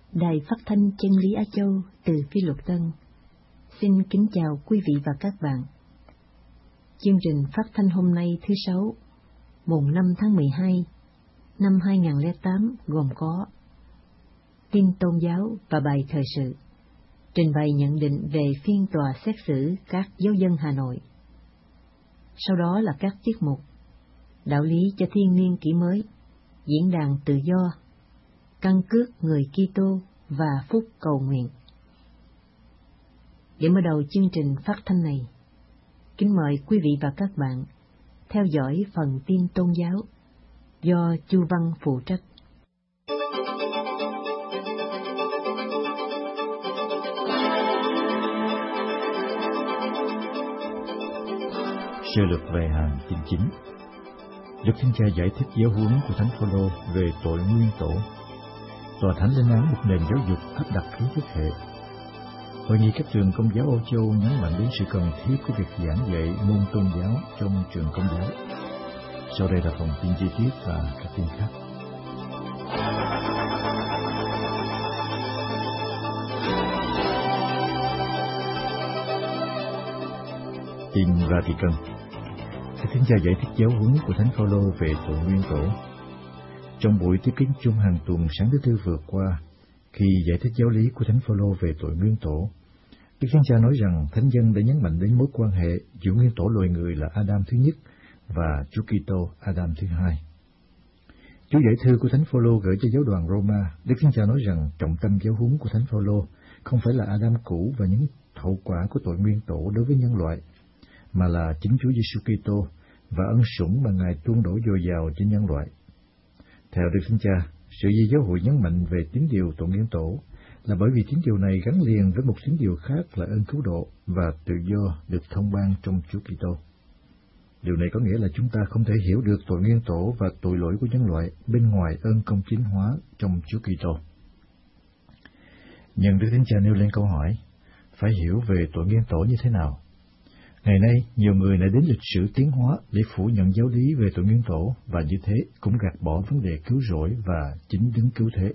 Đài Phát thanh Chân lý Á Châu từ Phi Luật Tân xin kính chào quý vị và các bạn. Chương trình phát thanh hôm nay thứ Sáu, mùng 5 tháng 12 năm 2008 gồm có tin tôn giáo và bài thời sự, trình bày nhận định về phiên tòa xét xử các giáo dân Hà Nội. Sau đó là các tiết mục đạo lý cho thiên niên kỷ mới, diễn đàn tự do, căn cước người Kitô và phúc cầu nguyện. Để mở đầu chương trình phát thanh này, kính mời quý vị và các bạn theo dõi phần tin tôn giáo do Chu Văn phụ trách. Sơ lược về hàng tin chính. Đức Thánh Cha giải thích giáo huấn của Thánh Phaolô về tội nguyên tổ. Tòa Thánh lên án một nền giáo dục áp đặt ý thức hệ. Hội nghị các trường Công giáo Âu Châu nhấn mạnh đến sự cần thiết của việc giảng dạy môn tôn giáo trong trường Công giáo. Sau đây là phần tin chi tiết và các tin khác. Tin Vatican. Đức Thánh Cha giải thích giáo huấn của Thánh Phaolô về tội nguyên tổ. Trong buổi tiếp kiến chung hàng tuần sáng thứ Tư vừa qua, khi giải thích giáo lý của Thánh Phaolô về tội nguyên tổ, Đức Thánh Cha nói rằng Thánh dân đã nhấn mạnh đến mối quan hệ giữa nguyên tổ loài người là Adam thứ nhất và Chúa Kitô Adam thứ hai. Chú giải thư của Thánh Phaolô gửi cho giáo đoàn Roma, Đức Thánh Cha nói rằng trọng tâm giáo huấn của Thánh Phaolô không phải là Adam cũ và những hậu quả của tội nguyên tổ đối với nhân loại, mà là chính Chúa Giêsu Kitô và ân sủng mà Ngài tuôn đổ dồi dào trên nhân loại. Theo Đức Thánh Cha, sự gì giáo hội nhấn mạnh về tín điều tội nguyên tổ là bởi vì tín điều này gắn liền với một tín điều khác là ơn cứu độ và tự do được thông ban trong Chúa Kitô. Điều này có nghĩa là chúng ta không thể hiểu được tội nguyên tổ và tội lỗi của nhân loại bên ngoài ơn công chính hóa trong Chúa Kitô. Nhưng Đức Thánh Cha nêu lên câu hỏi, phải hiểu về tội nguyên tổ như thế nào? Ngày nay, nhiều người đã đến lịch sử tiến hóa để phủ nhận giáo lý về tội nguyên tổ và như thế cũng gạt bỏ vấn đề cứu rỗi và chính đứng cứu thế.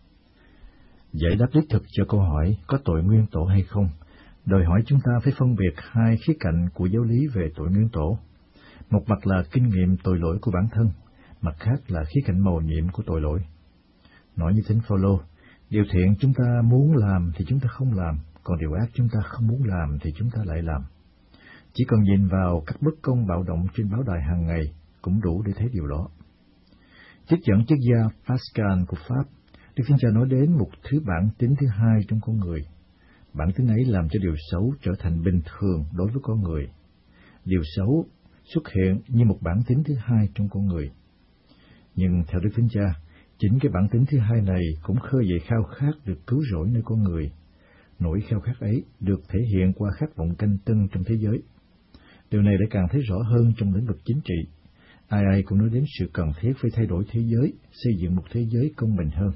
Giải đáp đích thực cho câu hỏi có tội nguyên tổ hay không, đòi hỏi chúng ta phải phân biệt hai khía cạnh của giáo lý về tội nguyên tổ. Một mặt là kinh nghiệm tội lỗi của bản thân, mặt khác là khía cạnh mầu nhiệm của tội lỗi. Nói như Thánh Phaolô, điều thiện chúng ta muốn làm thì chúng ta không làm, còn điều ác chúng ta không muốn làm thì chúng ta lại làm. Chỉ cần nhìn vào các bất công bạo động trên báo đài hàng ngày cũng đủ để thấy điều đó. Trích dẫn triết gia Pascal của Pháp, Đức Thánh Cha nói đến một thứ bản tính thứ hai trong con người. Bản tính ấy làm cho điều xấu trở thành bình thường đối với con người. Điều xấu xuất hiện như một bản tính thứ hai trong con người. Nhưng theo Đức Thánh Cha, chính cái bản tính thứ hai này cũng khơi dậy khao khát được cứu rỗi nơi con người. Nỗi khao khát ấy được thể hiện qua khát vọng canh tân trong thế giới. Điều này đã càng thấy rõ hơn trong lĩnh vực chính trị. Ai ai cũng nói đến sự cần thiết phải thay đổi thế giới, xây dựng một thế giới công bình hơn.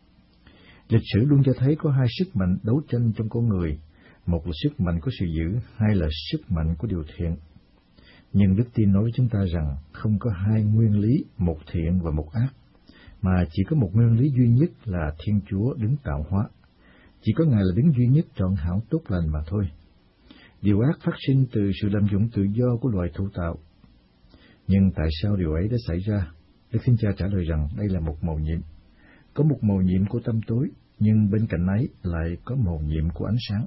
Lịch sử luôn cho thấy có hai sức mạnh đấu tranh trong con người, một là sức mạnh của sự dữ, hai là sức mạnh của điều thiện. Nhưng Đức Tin nói với chúng ta rằng không có hai nguyên lý, một thiện và một ác, mà chỉ có một nguyên lý duy nhất là Thiên Chúa đứng tạo hóa. Chỉ có Ngài là đứng duy nhất trọn hảo tốt lành mà thôi. Điều ác phát sinh từ sự lạm dụng tự do của loài thụ tạo. Nhưng tại sao điều ấy đã xảy ra? Đức Thánh Cha trả lời rằng đây là một mầu nhiệm. Có một mầu nhiệm của tâm tối, nhưng bên cạnh ấy lại có mầu nhiệm của ánh sáng.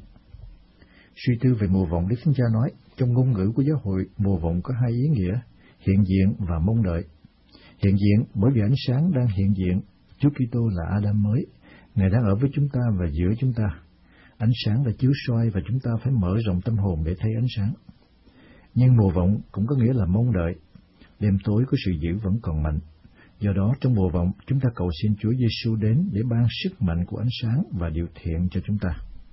Suy tư về mùa vọng, Đức Thánh Cha nói, trong ngôn ngữ của giáo hội, mùa vọng có hai ý nghĩa, hiện diện và mong đợi. Hiện diện bởi vì ánh sáng đang hiện diện, Chúa Kitô là Adam mới, Ngài đang ở với chúng ta và giữa chúng ta. Ánh sáng đã chiếu soi và chúng ta phải mở rộng tâm hồn để thấy ánh sáng. Nhưng mùa vọng cũng có nghĩa là mong đợi. Đêm tối của sự dữ vẫn còn mạnh. Do đó, trong mùa vọng, chúng ta cầu xin Chúa Giêsu đến để ban sức mạnh của ánh sáng và điều thiện cho chúng ta.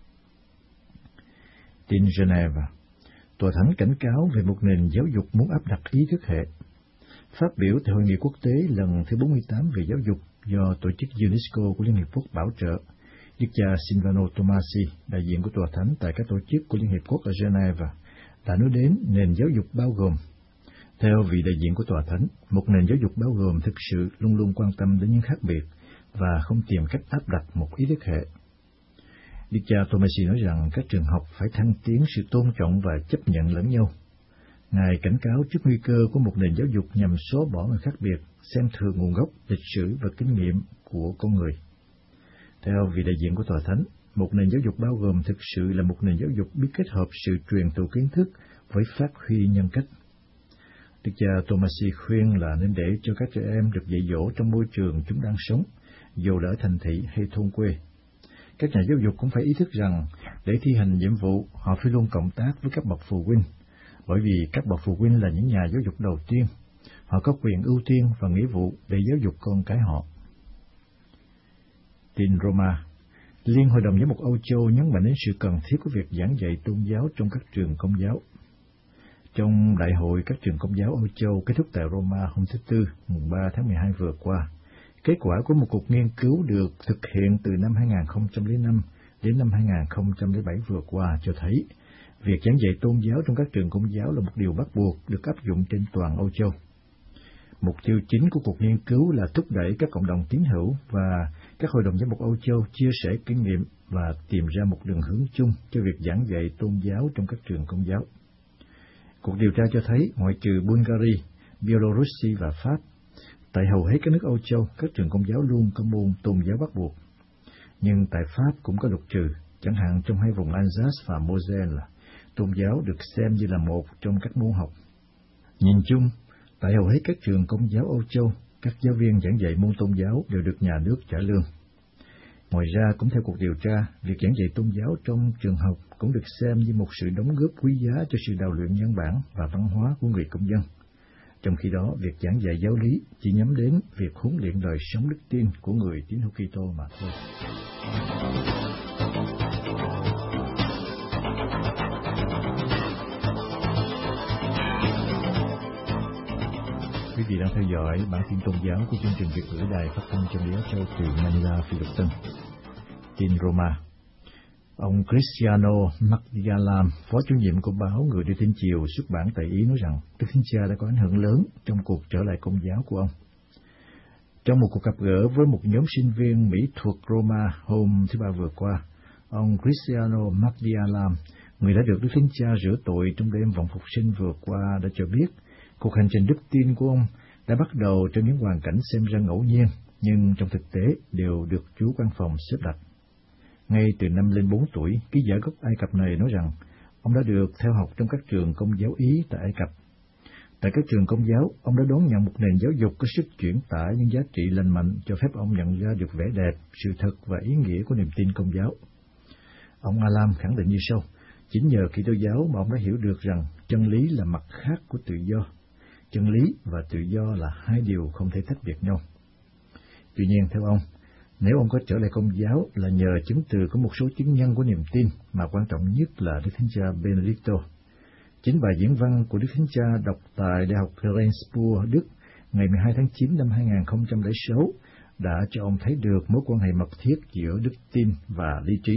Tin Geneva. Tòa Thánh cảnh cáo về một nền giáo dục muốn áp đặt ý thức hệ. Phát biểu tại Hội nghị quốc tế lần thứ 48 về giáo dục do Tổ chức UNESCO của Liên Hiệp Quốc bảo trợ, Đức cha Silvano Tomasi, đại diện của Tòa Thánh tại các tổ chức của Liên Hiệp Quốc ở Geneva, đã nói đến nền giáo dục bao gồm. Theo vị đại diện của Tòa Thánh, một nền giáo dục bao gồm thực sự luôn luôn quan tâm đến những khác biệt, và không tìm cách áp đặt một ý thức hệ. Đức cha Tomasi nói rằng các trường học phải thăng tiến sự tôn trọng và chấp nhận lẫn nhau. Ngài cảnh cáo trước nguy cơ của một nền giáo dục nhằm xóa bỏ người khác biệt, xem thường nguồn gốc, lịch sử và kinh nghiệm của con người. Theo vị đại diện của Tòa Thánh, một nền giáo dục bao gồm thực sự là một nền giáo dục biết kết hợp sự truyền thụ kiến thức với phát huy nhân cách. Đức cha Tomasi khuyên là nên để cho các trẻ em được dạy dỗ trong môi trường chúng đang sống, dù là ở thành thị hay thôn quê. Các nhà giáo dục cũng phải ý thức rằng, để thi hành nhiệm vụ, họ phải luôn cộng tác với các bậc phụ huynh, bởi vì các bậc phụ huynh là những nhà giáo dục đầu tiên. Họ có quyền ưu tiên và nghĩa vụ để giáo dục con cái họ. Tin Roma, Liên Hội đồng Giám mục Âu Châu nhấn mạnh đến sự cần thiết của việc giảng dạy tôn giáo trong các trường công giáo. Trong Đại hội các trường công giáo Âu Châu kết thúc tại Roma hôm thứ Tư, mùng 3 tháng 12 vừa qua, kết quả của một cuộc nghiên cứu được thực hiện từ năm 2005 đến năm 2007 vừa qua cho thấy việc giảng dạy tôn giáo trong các trường công giáo là một điều bắt buộc được áp dụng trên toàn Âu Châu. Mục tiêu chính của cuộc nghiên cứu là thúc đẩy các cộng đồng tín hữu và các hội đồng giám mục Âu Châu chia sẻ kinh nghiệm và tìm ra một đường hướng chung cho việc giảng dạy tôn giáo trong các trường công giáo. Cuộc điều tra cho thấy, ngoại trừ Bulgaria, Belarus và Pháp, tại hầu hết các nước Âu Châu, các trường công giáo luôn có môn tôn giáo bắt buộc. Nhưng tại Pháp cũng có luật trừ, chẳng hạn trong hai vùng Alsace và Moselle, tôn giáo được xem như là một trong các môn học. Nhìn chung, tại hầu hết các trường công giáo Âu Châu, các giáo viên giảng dạy môn tôn giáo đều được nhà nước trả lương. Ngoài ra, cũng theo cuộc điều tra, việc giảng dạy tôn giáo trong trường học cũng được xem như một sự đóng góp quý giá cho sự đào luyện nhân bản và văn hóa của người công dân. Trong khi đó, việc giảng dạy giáo lý chỉ nhắm đến việc huấn luyện đời sống đức tin của người tín hữu Kitô mà thôi. Quý vị đang theo dõi bản tin tôn giáo của chương trình Việt ngữ Đài Phát thanh Chân lý Á Châu từ Manila, Philippines. Tin Roma. Ông Cristiano Magdialam, phó chủ nhiệm của báo Người Đưa Tin Chiều xuất bản tại Ý nói rằng Đức Thánh Cha đã có ảnh hưởng lớn trong cuộc trở lại công giáo của ông. Trong một cuộc gặp gỡ với một nhóm sinh viên mỹ thuật Roma hôm thứ Ba vừa qua, ông Cristiano Magdialam, người đã được Đức Thánh Cha rửa tội trong đêm vòng phục sinh vừa qua, đã cho biết cuộc hành trình đức tin của ông đã bắt đầu trong những hoàn cảnh xem ra ngẫu nhiên, nhưng trong thực tế đều được Chúa Quan Phòng xếp đặt. Ngay từ năm lên 4 tuổi, ký giả gốc Ai Cập này nói rằng ông đã được theo học trong các trường công giáo Ý tại Ai Cập. Tại các trường công giáo, ông đã đón nhận một nền giáo dục có sức chuyển tải những giá trị lành mạnh cho phép ông nhận ra được vẻ đẹp, sự thật và ý nghĩa của niềm tin công giáo. Ông Alam khẳng định như sau: chính nhờ Kitô giáo mà ông đã hiểu được rằng chân lý là mặt khác của tự do. Chân lý và tự do là hai điều không thể tách biệt nhau. Tuy nhiên, theo ông, nếu ông có trở lại công giáo là nhờ chứng từ của một số chứng nhân của niềm tin, mà quan trọng nhất là Đức Thánh Cha Benedicto. Chính bài diễn văn của Đức Thánh Cha đọc tại Đại học Regensburg, Đức, ngày 12 tháng 9 năm 2006 đã cho ông thấy được mối quan hệ mật thiết giữa đức tin và lý trí.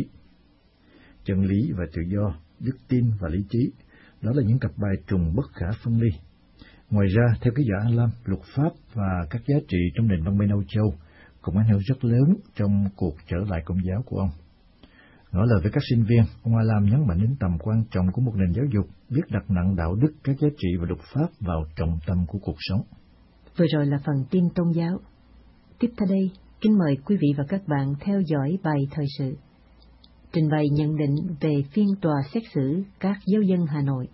Chân lý và tự do, đức tin và lý trí, đó là những cặp bài trùng bất khả phân ly. Ngoài ra, theo ký giả Alam, luật pháp và các giá trị trong nền văn minh Âu Châu cũng ảnh hưởng rất lớn trong cuộc trở lại công giáo của ông. Ngỏ lời với các sinh viên, ông Alam nhấn mạnh đến tầm quan trọng của một nền giáo dục biết đặt nặng đạo đức, các giá trị và luật pháp vào trọng tâm của cuộc sống. Vừa rồi là phần tin tôn giáo. Tiếp theo đây, kính mời quý vị và các bạn theo dõi bài thời sự. Trình bày nhận định về phiên tòa xét xử các giáo dân Hà Nội.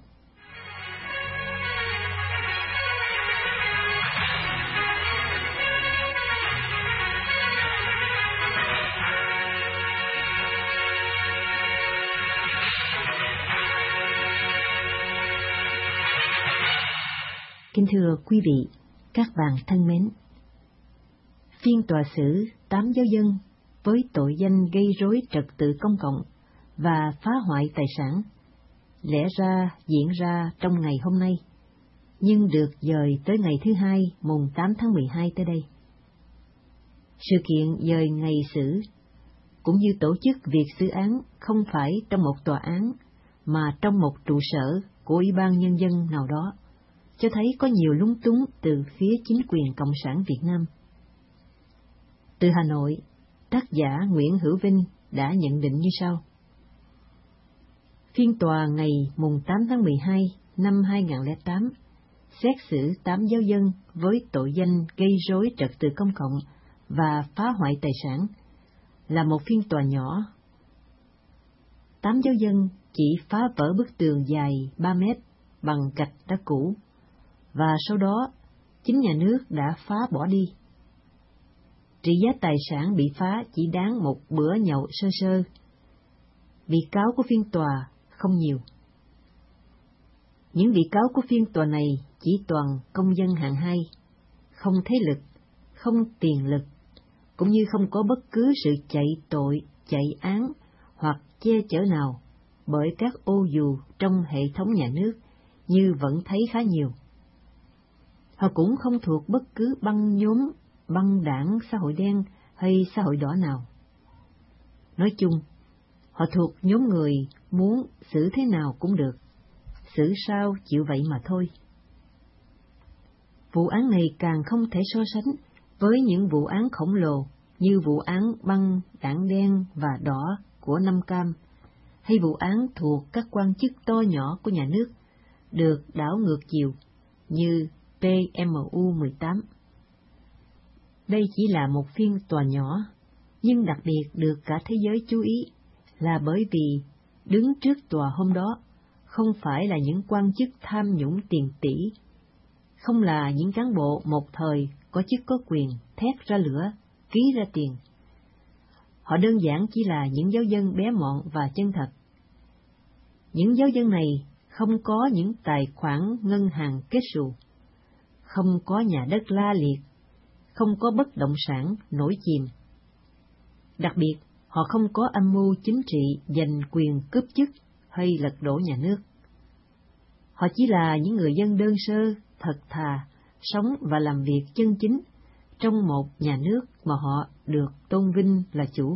Kính thưa quý vị, các bạn thân mến, phiên tòa xử 8 giáo dân với tội danh gây rối trật tự công cộng và phá hoại tài sản lẽ ra diễn ra trong ngày hôm nay, nhưng được dời tới ngày thứ Hai, mùng 8 tháng 12 tới đây. Sự kiện dời ngày xử cũng như tổ chức việc xử án không phải trong một tòa án mà trong một trụ sở của Ủy ban Nhân dân nào đó, cho thấy có nhiều lúng túng từ phía chính quyền Cộng sản Việt Nam. Từ Hà Nội, tác giả Nguyễn Hữu Vinh đã nhận định như sau. Phiên tòa ngày 8 tháng 12 năm 2008 xét xử 8 giáo dân với tội danh gây rối trật tự công cộng và phá hoại tài sản là một phiên tòa nhỏ. 8 giáo dân chỉ phá vỡ bức tường dài 3 mét bằng gạch đá cũ, và sau đó chính nhà nước đã phá bỏ đi. Trị giá tài sản bị phá chỉ đáng một bữa nhậu sơ sơ. Bị cáo của phiên tòa không nhiều. Những bị cáo của phiên tòa này chỉ toàn công dân hạng 2, không thế lực, không tiền lực, cũng như không có bất cứ sự chạy tội, chạy án hoặc che chở nào bởi các ô dù trong hệ thống nhà nước như vẫn thấy khá nhiều. Họ cũng không thuộc bất cứ băng nhóm, băng đảng xã hội đen hay xã hội đỏ nào. Nói chung, họ thuộc nhóm người muốn xử thế nào cũng được, xử sao chịu vậy mà thôi. Vụ án này càng không thể so sánh với những vụ án khổng lồ như vụ án băng đảng đen và đỏ của Nam Cam, hay vụ án thuộc các quan chức to nhỏ của nhà nước được đảo ngược chiều như PMU 18. Đây chỉ là một phiên tòa nhỏ, nhưng đặc biệt được cả thế giới chú ý là bởi vì đứng trước tòa hôm đó không phải là những quan chức tham nhũng tiền tỷ, không là những cán bộ một thời có chức có quyền thét ra lửa, ký ra tiền. Họ đơn giản chỉ là những giáo dân bé mọn và chân thật. Những giáo dân này không có những tài khoản ngân hàng kết xù, không có nhà đất la liệt, không có bất động sản nổi chìm. Đặc biệt, họ không có âm mưu chính trị giành quyền cướp chức hay lật đổ nhà nước. Họ chỉ là những người dân đơn sơ, thật thà, sống và làm việc chân chính trong một nhà nước mà họ được tôn vinh là chủ.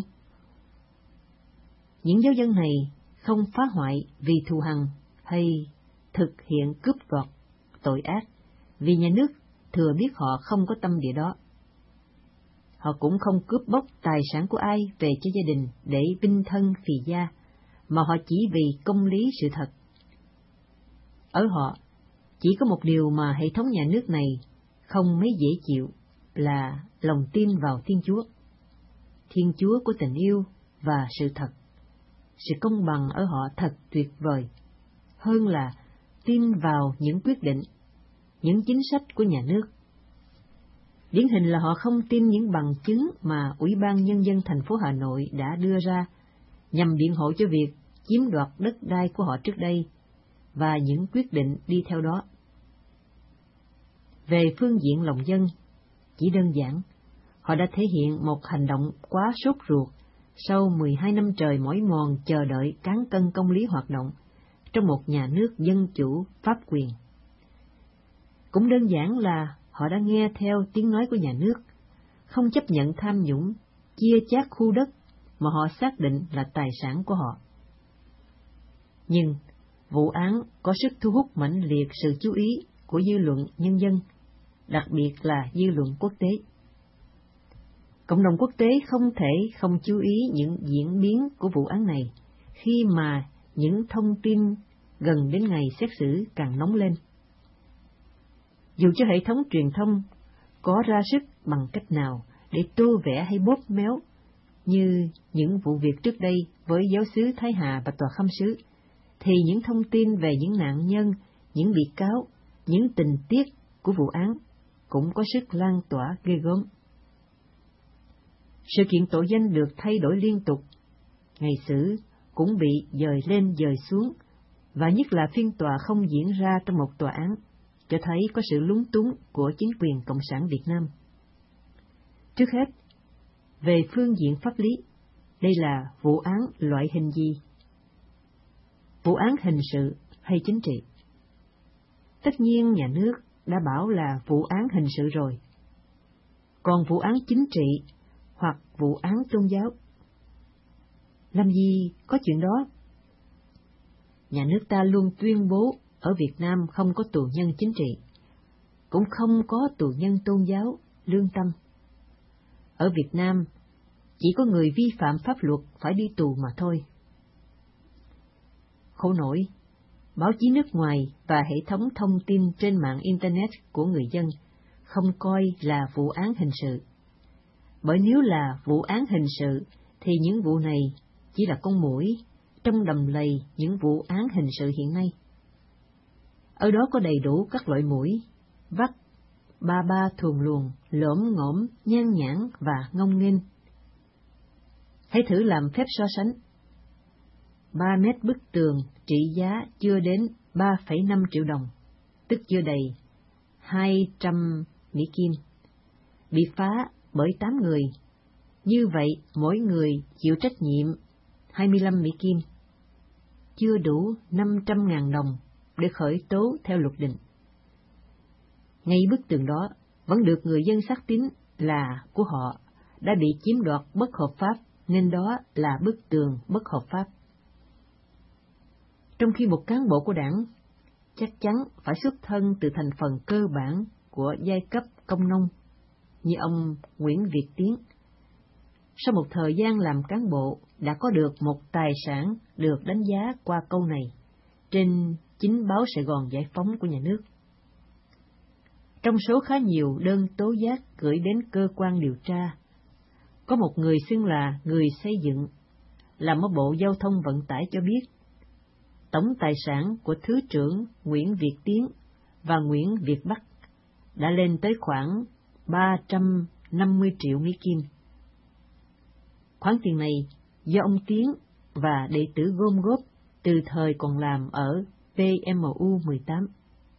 Những giáo dân này không phá hoại vì thù hằn hay thực hiện cướp đoạt tội ác vì nhà nước thừa biết họ không có tâm địa đó. Họ cũng không cướp bóc tài sản của ai về cho gia đình để vinh thân phì gia, mà họ chỉ vì công lý sự thật. Ở họ, chỉ có một điều mà hệ thống nhà nước này không mấy dễ chịu là lòng tin vào Thiên Chúa của tình yêu và sự thật. Sự công bằng ở họ thật tuyệt vời, hơn là tin vào những quyết định, những chính sách của nhà nước. Điển hình là họ không tin những bằng chứng mà Ủy ban Nhân dân thành phố Hà Nội đã đưa ra nhằm biện hộ cho việc chiếm đoạt đất đai của họ trước đây và những quyết định đi theo đó. Về phương diện lòng dân, chỉ đơn giản, họ đã thể hiện một hành động quá sốt ruột sau 12 năm trời mỏi mòn chờ đợi cán cân công lý hoạt động trong một nhà nước dân chủ pháp quyền. Cũng đơn giản là họ đã nghe theo tiếng nói của nhà nước, không chấp nhận tham nhũng, chia chác khu đất mà họ xác định là tài sản của họ. Nhưng vụ án có sức thu hút mãnh liệt sự chú ý của dư luận nhân dân, đặc biệt là dư luận quốc tế. Cộng đồng quốc tế không thể không chú ý những diễn biến của vụ án này khi mà những thông tin gần đến ngày xét xử càng nóng lên. Dù cho hệ thống truyền thông có ra sức bằng cách nào để tô vẽ hay bóp méo như những vụ việc trước đây với giáo xứ Thái Hà và tòa khâm sứ, thì những thông tin về những nạn nhân, những bị cáo, những tình tiết của vụ án cũng có sức lan tỏa ghê gớm. Sự kiện tội danh được thay đổi liên tục, ngày xử cũng bị dời lên dời xuống, và nhất là phiên tòa không diễn ra trong một tòa án, cho thấy có sự lúng túng của chính quyền Cộng sản Việt Nam. Trước hết, về phương diện pháp lý, đây là vụ án loại hình gì? Vụ án hình sự hay chính trị? Tất nhiên nhà nước đã bảo là vụ án hình sự rồi. Còn vụ án chính trị hoặc vụ án tôn giáo, làm gì có chuyện đó? Nhà nước ta luôn tuyên bố ở Việt Nam không có tù nhân chính trị, cũng không có tù nhân tôn giáo lương tâm. Ở Việt Nam, chỉ có người vi phạm pháp luật phải đi tù mà thôi. Khổ nổi, báo chí nước ngoài và hệ thống thông tin trên mạng Internet của người dân không coi là vụ án hình sự. Bởi nếu là vụ án hình sự, thì những vụ này chỉ là con muỗi trong đầm lầy những vụ án hình sự hiện nay. Ở đó có đầy đủ các loại muỗi, vắt, ba thuồng luồng, lổm ngổm, nhan nhãn và ngông nghênh. Hãy thử làm phép so sánh. 3 mét bức tường trị giá chưa đến 3,5 triệu đồng, tức chưa đầy 200 Mỹ Kim, bị phá bởi 8 người. Như vậy, mỗi người chịu trách nhiệm 25 Mỹ Kim, chưa đủ 500.000 đồng để khởi tố theo luật định. Ngay bức tường đó vẫn được người dân xác tín là của họ, đã bị chiếm đoạt bất hợp pháp, nên đó là bức tường bất hợp pháp. Trong khi một cán bộ của đảng chắc chắn phải xuất thân từ thành phần cơ bản của giai cấp công nông, như ông Nguyễn Việt Tiến, sau một thời gian làm cán bộ đã có được một tài sản được đánh giá qua câu này trên chính báo Sài Gòn Giải Phóng của nhà nước. Trong số khá nhiều đơn tố giác gửi đến cơ quan điều tra, có một người xưng là người xây dựng, làm ở Bộ Giao thông Vận tải cho biết, tổng tài sản của Thứ trưởng Nguyễn Việt Tiến và Nguyễn Việt Bắc đã lên tới khoảng 350 triệu Mỹ Kim. Khoản tiền này do ông Tiến và đệ tử gom góp từ thời còn làm ở PMU 18.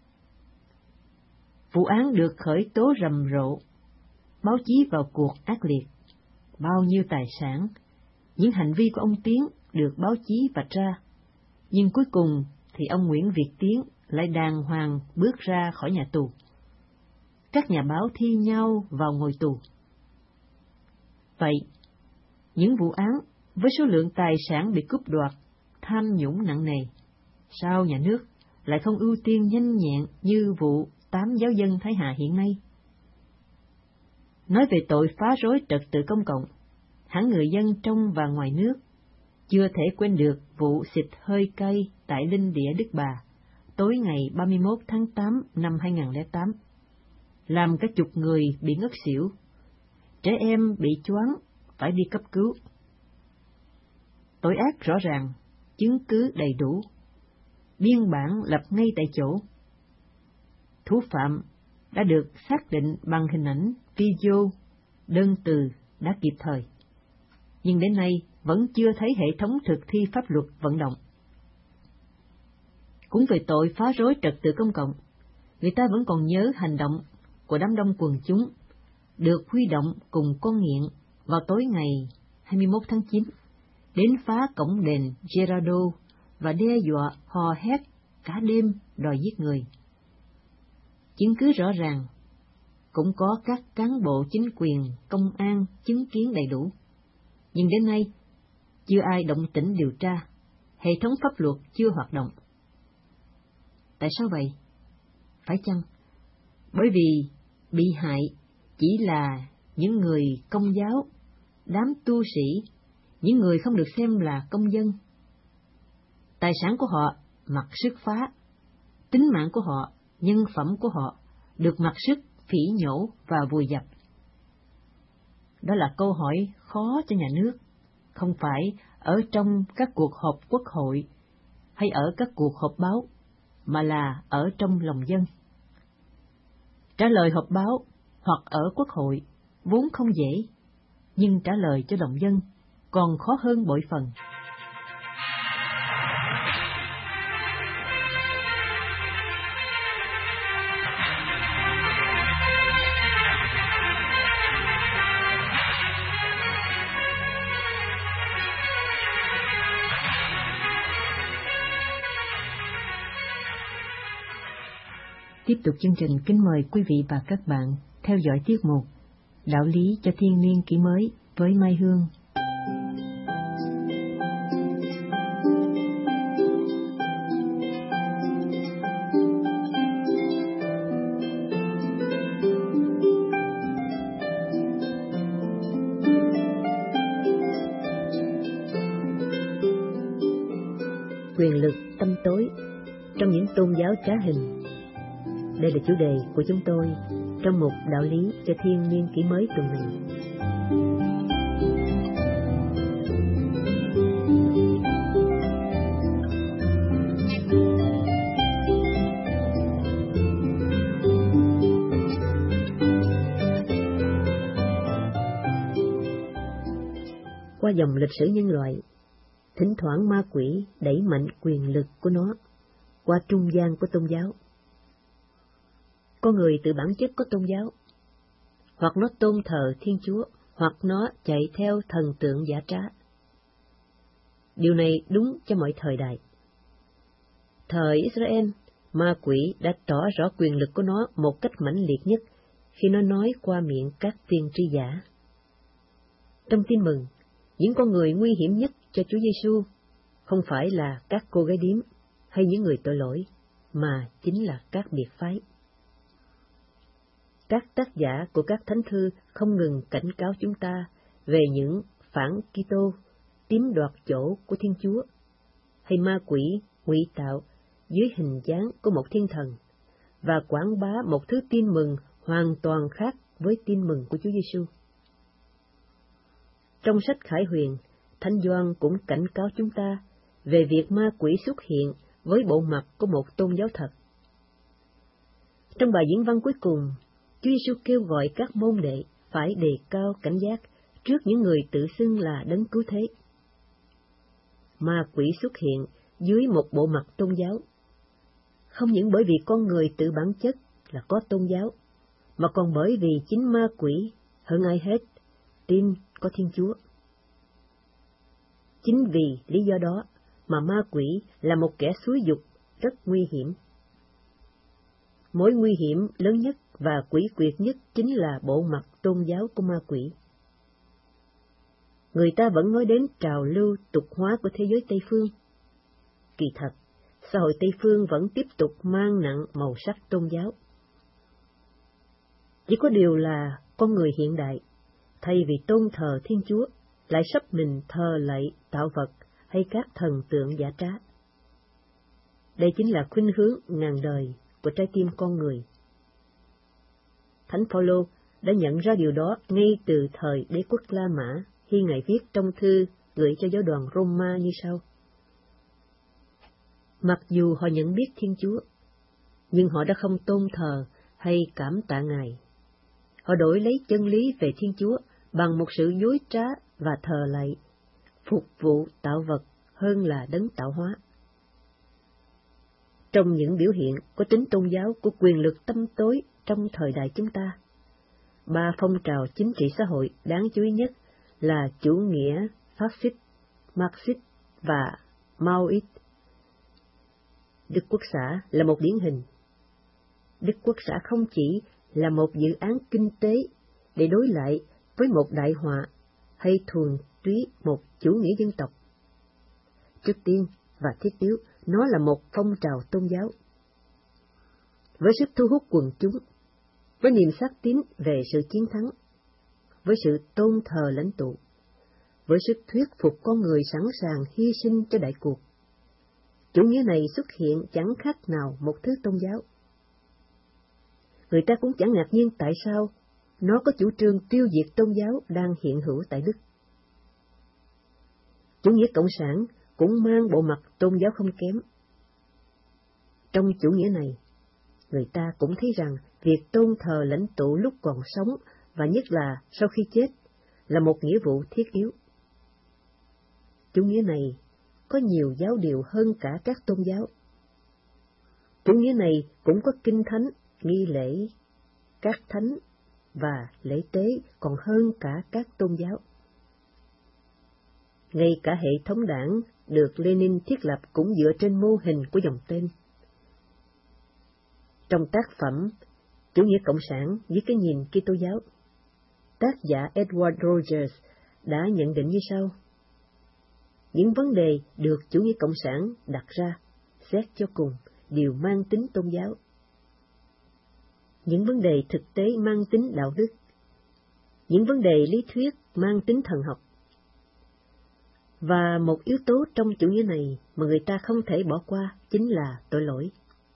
Vụ án được khởi tố rầm rộ, báo chí vào cuộc ác liệt. Bao nhiêu tài sản, những hành vi của ông Tiến được báo chí vạch ra, nhưng cuối cùng thì ông Nguyễn Việt Tiến lại đàng hoàng bước ra khỏi nhà tù. Các nhà báo thi nhau vào ngồi tù. Vậy, những vụ án với số lượng tài sản bị cướp đoạt, tham nhũng nặng nề, sao nhà nước lại không ưu tiên nhanh nhẹn như vụ 8 giáo dân Thái Hà hiện nay? Nói về tội phá rối trật tự công cộng, hẳn người dân trong và ngoài nước chưa thể quên được vụ xịt hơi cay tại Linh Địa Đức Bà tối ngày 31 tháng 8 năm 2008, làm cả chục người bị ngất xỉu, trẻ em bị choáng phải đi cấp cứu. Tội ác rõ ràng, chứng cứ đầy đủ, biên bản lập ngay tại chỗ. Thủ phạm đã được xác định bằng hình ảnh, video, đơn từ đã kịp thời, nhưng đến nay vẫn chưa thấy hệ thống thực thi pháp luật vận động. Cũng về tội phá rối trật tự công cộng, người ta vẫn còn nhớ hành động của đám đông quần chúng được huy động cùng con nghiện vào tối ngày 21 tháng 9, đến phá cổng đền Gerardo và đe dọa hò hét cả đêm đòi giết người. Chứng cứ rõ ràng, cũng có các cán bộ chính quyền, công an chứng kiến đầy đủ, nhưng đến nay chưa ai động tĩnh điều tra, hệ thống pháp luật chưa hoạt động. Tại sao vậy? Phải chăng bởi vì bị hại chỉ là những người công giáo, đám tu sĩ, những người không được xem là công dân? Tài sản của họ mặc sức phá, tính mạng của họ, nhân phẩm của họ được mặc sức phỉ nhổ và vùi dập. Đó là câu hỏi khó cho nhà nước, không phải ở trong các cuộc họp quốc hội hay ở các cuộc họp báo, mà là ở trong lòng dân. Trả lời họp báo hoặc ở quốc hội vốn không dễ, nhưng trả lời cho lòng dân còn khó hơn bội phần. Tiếp tục chương trình, kính mời quý vị và các bạn theo dõi tiết mục Đạo lý cho thiên niên kỷ mới với Mai Hương. quyền lực tăm tối trong những tôn giáo trá hình. Đây là chủ đề của chúng tôi trong một đạo lý cho thiên niên kỷ mới tuần này. Qua dòng lịch sử nhân loại, thỉnh thoảng ma quỷ đẩy mạnh quyền lực của nó qua trung gian của tôn giáo. Con người từ bản chất có tôn giáo, hoặc nó tôn thờ Thiên Chúa, hoặc nó chạy theo thần tượng giả trá. Điều này đúng cho mọi thời đại. Thời Israel, ma quỷ đã tỏ rõ quyền lực của nó một cách mãnh liệt nhất khi nó nói qua miệng các tiên tri giả. Trong Tin Mừng, những con người nguy hiểm nhất cho Chúa Giêsu không phải là các cô gái điếm hay những người tội lỗi, mà chính là các biệt phái. Các tác giả của các thánh thư không ngừng cảnh cáo chúng ta về những phản Kitô chiếm đoạt chỗ của Thiên Chúa, hay ma quỷ ngụy tạo dưới hình dáng của một thiên thần và quảng bá một thứ tin mừng hoàn toàn khác với tin mừng của Chúa Giêsu. Trong sách Khải Huyền, Thánh Gioan cũng cảnh cáo chúng ta về việc ma quỷ xuất hiện với bộ mặt của một tôn giáo thật. Trong bài diễn văn cuối cùng, Chúa Giêsu kêu gọi các môn đệ phải đề cao cảnh giác trước những người tự xưng là đấng cứu thế. Ma quỷ xuất hiện dưới một bộ mặt tôn giáo, không những bởi vì con người tự bản chất là có tôn giáo, mà còn bởi vì chính ma quỷ hơn ai hết tin có Thiên Chúa. Chính vì lý do đó mà ma quỷ là một kẻ xúi giục rất nguy hiểm. Mối nguy hiểm lớn nhất và quỷ quyệt nhất chính là bộ mặt tôn giáo của ma quỷ. Người ta vẫn nói đến trào lưu tục hóa của thế giới Tây Phương. Kỳ thật, xã hội Tây Phương vẫn tiếp tục mang nặng màu sắc tôn giáo. Chỉ có điều là con người hiện đại, thay vì tôn thờ Thiên Chúa, lại sắp mình thờ lạy tạo vật hay các thần tượng giả trá. Đây chính là khuynh hướng ngàn đời của trái tim con người. Thánh Phaolô đã nhận ra điều đó ngay từ thời đế quốc La Mã khi ngài viết trong thư gửi cho giáo đoàn Roma như sau: Mặc dù họ nhận biết Thiên Chúa, nhưng họ đã không tôn thờ hay cảm tạ Ngài. Họ đổi lấy chân lý về Thiên Chúa bằng một sự dối trá và thờ lạy, phục vụ tạo vật hơn là đấng tạo hóa. Trong những biểu hiện có tính tôn giáo của quyền lực tăm tối trong thời đại chúng ta, ba phong trào chính trị xã hội đáng chú ý nhất là chủ nghĩa phát xít, Marxist và Maoist. Đức Quốc xã là một điển hình. Đức Quốc xã không chỉ là một dự án kinh tế để đối lại với một đại họa hay thuần túy một chủ nghĩa dân tộc. Trước tiên và thiết yếu, nó là một phong trào tôn giáo. Với sức thu hút quần chúng, với niềm xác tín về sự chiến thắng, với sự tôn thờ lãnh tụ, với sức thuyết phục con người sẵn sàng hy sinh cho đại cuộc, chủ nghĩa này xuất hiện chẳng khác nào một thứ tôn giáo. Người ta cũng chẳng ngạc nhiên tại sao nó có chủ trương tiêu diệt tôn giáo đang hiện hữu tại Đức. Chủ nghĩa cộng sản cũng mang bộ mặt tôn giáo không kém. Trong chủ nghĩa này, người ta cũng thấy rằng việc tôn thờ lãnh tụ lúc còn sống và nhất là sau khi chết là một nghĩa vụ thiết yếu. Chủ nghĩa này có nhiều giáo điều hơn cả các tôn giáo. Chủ nghĩa này cũng có kinh thánh, nghi lễ, các thánh và lễ tế còn hơn cả các tôn giáo. Ngay cả hệ thống đảng được Lenin thiết lập cũng dựa trên mô hình của dòng tên. Trong tác phẩm Chủ nghĩa cộng sản với cái nhìn Kitô giáo, tác giả Edward Rogers đã nhận định như sau: những vấn đề được chủ nghĩa cộng sản đặt ra, xét cho cùng, đều mang tính tôn giáo. Những vấn đề thực tế mang tính đạo đức, những vấn đề lý thuyết mang tính thần học. Và một yếu tố trong chủ nghĩa này mà người ta không thể bỏ qua chính là tội lỗi.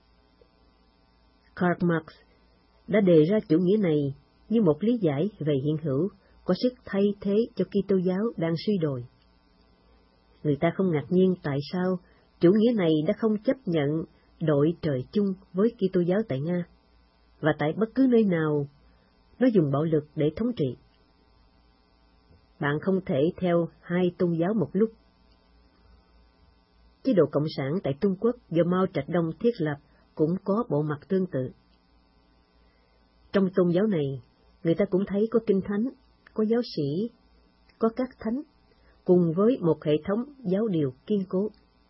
Karl Marx đã đề ra chủ nghĩa này như một lý giải về hiện hữu có sức thay thế cho Kitô giáo đang suy đồi. Người ta không ngạc nhiên tại sao chủ nghĩa này đã không chấp nhận đội trời chung với Kitô giáo tại Nga, và tại bất cứ nơi nào nó dùng bạo lực để thống trị. Bạn không thể theo hai tôn giáo một lúc. Chế độ Cộng sản tại Trung Quốc do Mao Trạch Đông thiết lập cũng có bộ mặt tương tự. Trong tôn giáo này, người ta cũng thấy có kinh thánh, có giáo sĩ, có các thánh, cùng với một hệ thống giáo điều kiên cố.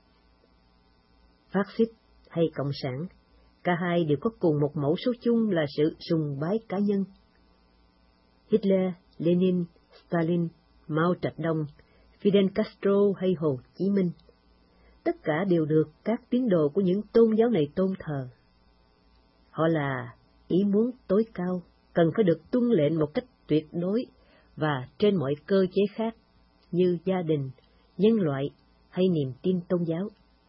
Phát xít hay Cộng sản, cả hai đều có cùng một mẫu số chung là sự sùng bái cá nhân. Hitler, Lenin, Stalin, Mao Trạch Đông, Fidel Castro hay Hồ Chí Minh, tất cả đều được các tín đồ của những tôn giáo này tôn thờ. Họ là ý muốn tối cao, cần phải được tuân lệnh một cách tuyệt đối và trên mọi cơ chế khác như gia đình, nhân loại hay niềm tin tôn giáo.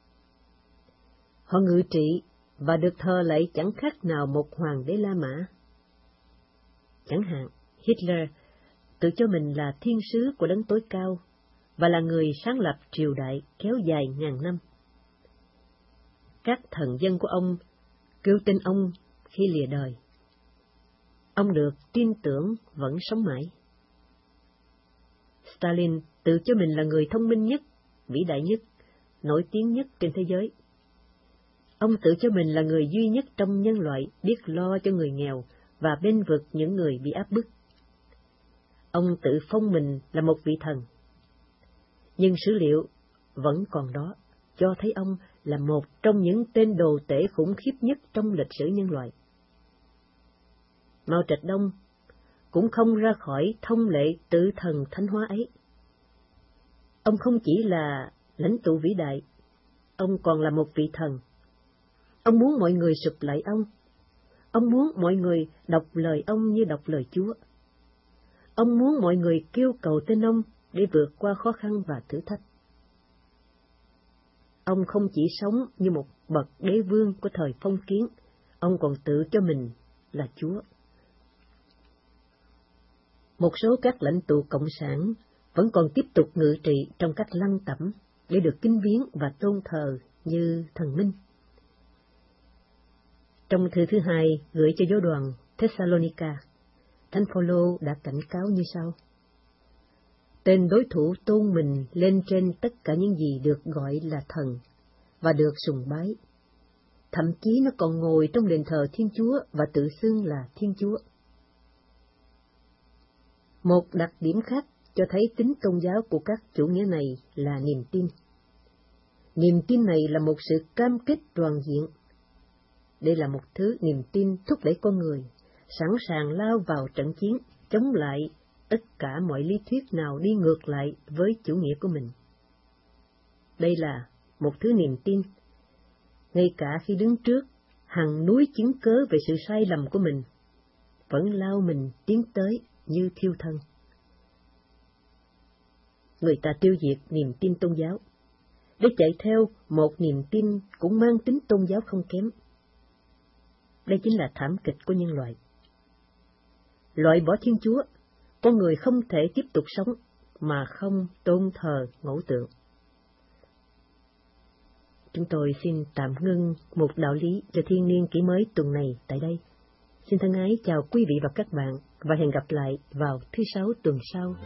Họ ngự trị và được thờ lạy chẳng khác nào một hoàng đế La Mã. Chẳng hạn, Hitler tự cho mình là thiên sứ của đấng tối cao và là người sáng lập triều đại kéo dài ngàn năm. Các thần dân của ông kêu tên ông khi lìa đời. Ông được tin tưởng vẫn sống mãi. Stalin tự cho mình là người thông minh nhất, vĩ đại nhất, nổi tiếng nhất trên thế giới. Ông tự cho mình là người duy nhất trong nhân loại biết lo cho người nghèo và bênh vực những người bị áp bức. Ông tự phong mình là một vị thần. Nhưng sử liệu vẫn còn đó, cho thấy ông là một trong những tên đồ tể khủng khiếp nhất trong lịch sử nhân loại. Mao Trạch Đông cũng không ra khỏi thông lệ tự thần thánh hóa ấy. Ông không chỉ là lãnh tụ vĩ đại, ông còn là một vị thần. Ông muốn mọi người sụp lại ông. Ông muốn mọi người đọc lời ông như đọc lời Chúa. Ông muốn mọi người kêu cầu tên ông để vượt qua khó khăn và thử thách. Ông không chỉ sống như một bậc đế vương của thời phong kiến, ông còn tự cho mình là Chúa. Một số các lãnh tụ cộng sản vẫn còn tiếp tục ngự trị trong các lăng tẩm để được kính viếng và tôn thờ như thần minh. Trong thư thứ hai gửi cho giáo đoàn Thessalonica, Thánh Phaolô đã cảnh cáo như sau: tên đối thủ tôn mình lên trên tất cả những gì được gọi là thần và được sùng bái. Thậm chí nó còn ngồi trong đền thờ Thiên Chúa và tự xưng là Thiên Chúa. Một đặc điểm khác cho thấy tính tôn giáo của các chủ nghĩa này là niềm tin. Niềm tin này là một sự cam kết toàn diện. Đây là một thứ niềm tin thúc đẩy con người sẵn sàng lao vào trận chiến, chống lại tất cả mọi lý thuyết nào đi ngược lại với chủ nghĩa của mình. Đây là một thứ niềm tin, ngay cả khi đứng trước hàng núi chứng cớ về sự sai lầm của mình, vẫn lao mình tiến tới như thiêu thân. Người ta tiêu diệt niềm tin tôn giáo, để chạy theo một niềm tin cũng mang tính tôn giáo không kém. Đây chính là thảm kịch của nhân loại. Loại bỏ Thiên Chúa, con người không thể tiếp tục sống mà không tôn thờ ngẫu tượng. Chúng tôi xin tạm ngưng một đạo lý cho thiên niên kỷ mới tuần này tại đây. Xin thân ái chào quý vị và các bạn và hẹn gặp lại vào thứ Sáu tuần sau.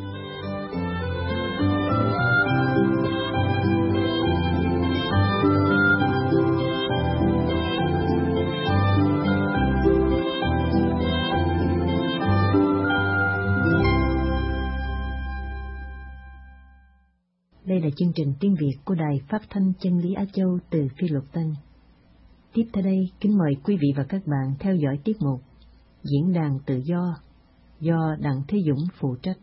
Đây là chương trình tiếng Việt của Đài Phát thanh Chân lý Á Châu từ Phi Luật Tân. Tiếp theo đây, kính mời quý vị và các bạn theo dõi tiết mục Diễn đàn tự do Đặng Thế Dũng phụ trách.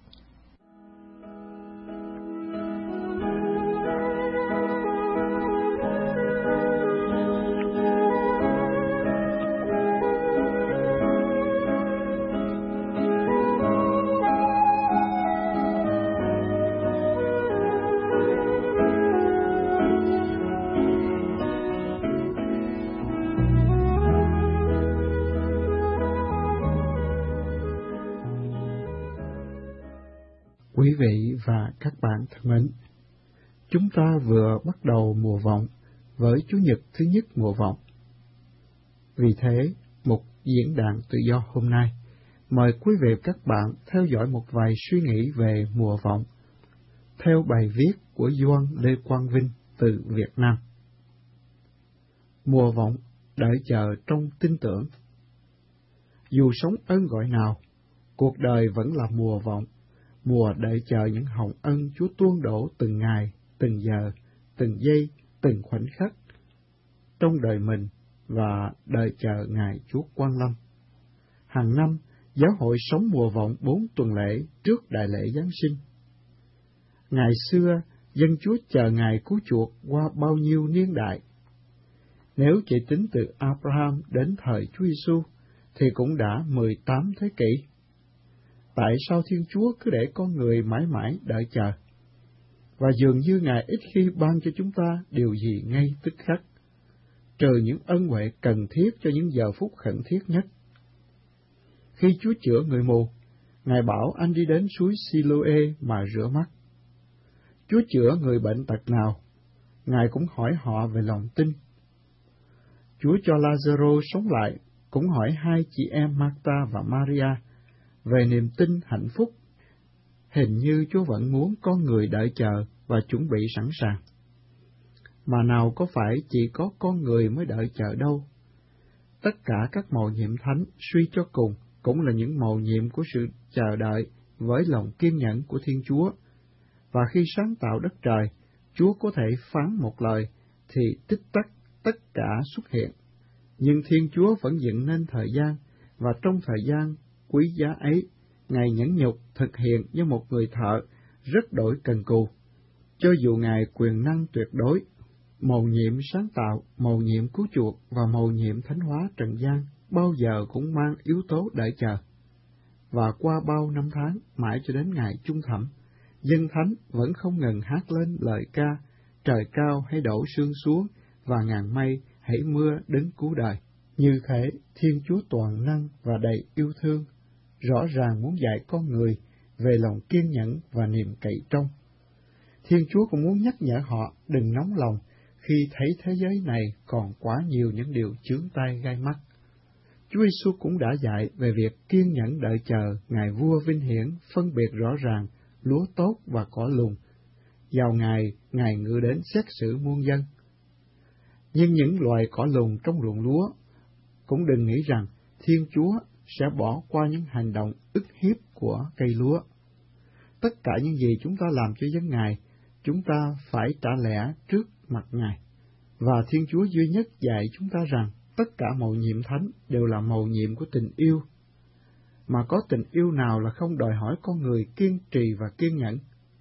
Quý vị và các bạn thân mến, chúng ta vừa bắt đầu mùa vọng với Chủ nhật thứ nhất mùa vọng. Vì thế, một diễn đàn tự do hôm nay, mời quý vị và các bạn theo dõi một vài suy nghĩ về mùa vọng, theo bài viết của Doan Lê Quang Vinh từ Việt Nam. Mùa vọng đợi chờ trong tin tưởng. Dù sống ơn gọi nào, cuộc đời vẫn là mùa vọng, mùa đợi chờ những hồng ân Chúa tuôn đổ từng ngày, từng giờ, từng giây, từng khoảnh khắc trong đời mình và đợi chờ ngày Chúa Quang Lâm. Hàng năm, giáo hội sống mùa vọng 4 tuần lễ trước đại lễ Giáng sinh. Ngày xưa, dân Chúa chờ ngày cứu chuộc qua bao nhiêu niên đại. Nếu chỉ tính từ Abraham đến thời Chúa Giêsu thì cũng đã 18 thế kỷ. Tại sao Thiên Chúa cứ để con người mãi mãi đợi chờ? Và dường như Ngài ít khi ban cho chúng ta điều gì ngay tức khắc, trừ những ân huệ cần thiết cho những giờ phút khẩn thiết nhất. Khi Chúa chữa người mù, Ngài bảo anh đi đến suối Siloe mà rửa mắt. Chúa chữa người bệnh tật nào, Ngài cũng hỏi họ về lòng tin. Chúa cho Lazaro sống lại, cũng hỏi hai chị em Marta và Maria về niềm tin hạnh phúc. Hình như Chúa vẫn muốn con người đợi chờ và chuẩn bị sẵn sàng. Mà nào có phải chỉ có con người mới đợi chờ đâu. Tất cả các mầu nhiệm thánh suy cho cùng cũng là những mầu nhiệm của sự chờ đợi với lòng kiên nhẫn của Thiên Chúa. Và khi sáng tạo đất trời, Chúa có thể phán một lời thì tích tắc tất cả xuất hiện. Nhưng Thiên Chúa vẫn dựng nên thời gian, và trong thời gian quý giá ấy, Ngài nhẫn nhục thực hiện như một người thợ rất đổi cần cù. Cho dù Ngài quyền năng tuyệt đối, mầu nhiệm sáng tạo, mầu nhiệm cứu chuộc và mầu nhiệm thánh hóa trần gian bao giờ cũng mang yếu tố đợi chờ. Và qua bao năm tháng, mãi cho đến ngày chung thẩm, dân thánh vẫn không ngừng hát lên lời ca, trời cao hãy đổ sương xuống, và ngàn mây hãy mưa đến cứu đời. Như thế, Thiên Chúa toàn năng và đầy yêu thương, rõ ràng muốn dạy con người về lòng kiên nhẫn và niềm cậy trông. Thiên Chúa cũng muốn nhắc nhở họ đừng nóng lòng khi thấy thế giới này còn quá nhiều những điều chướng tai gai mắt. Chúa Giêsu cũng đã dạy về việc kiên nhẫn đợi chờ Ngài vua vinh hiển phân biệt rõ ràng lúa tốt và cỏ lùn, vào ngày Ngài ngự đến xét xử muôn dân. Nhưng những loài cỏ lùn trong ruộng lúa cũng đừng nghĩ rằng Thiên Chúa sẽ bỏ qua những hành động ức hiếp của cây lúa. Tất cả những gì chúng ta làm cho dân Ngài, chúng ta phải trả lẽ trước mặt Ngài. Và Thiên Chúa duy nhất dạy chúng ta rằng tất cả mầu nhiệm thánh đều là mầu nhiệm của tình yêu. Mà có tình yêu nào là không đòi hỏi con người kiên trì và kiên nhẫn?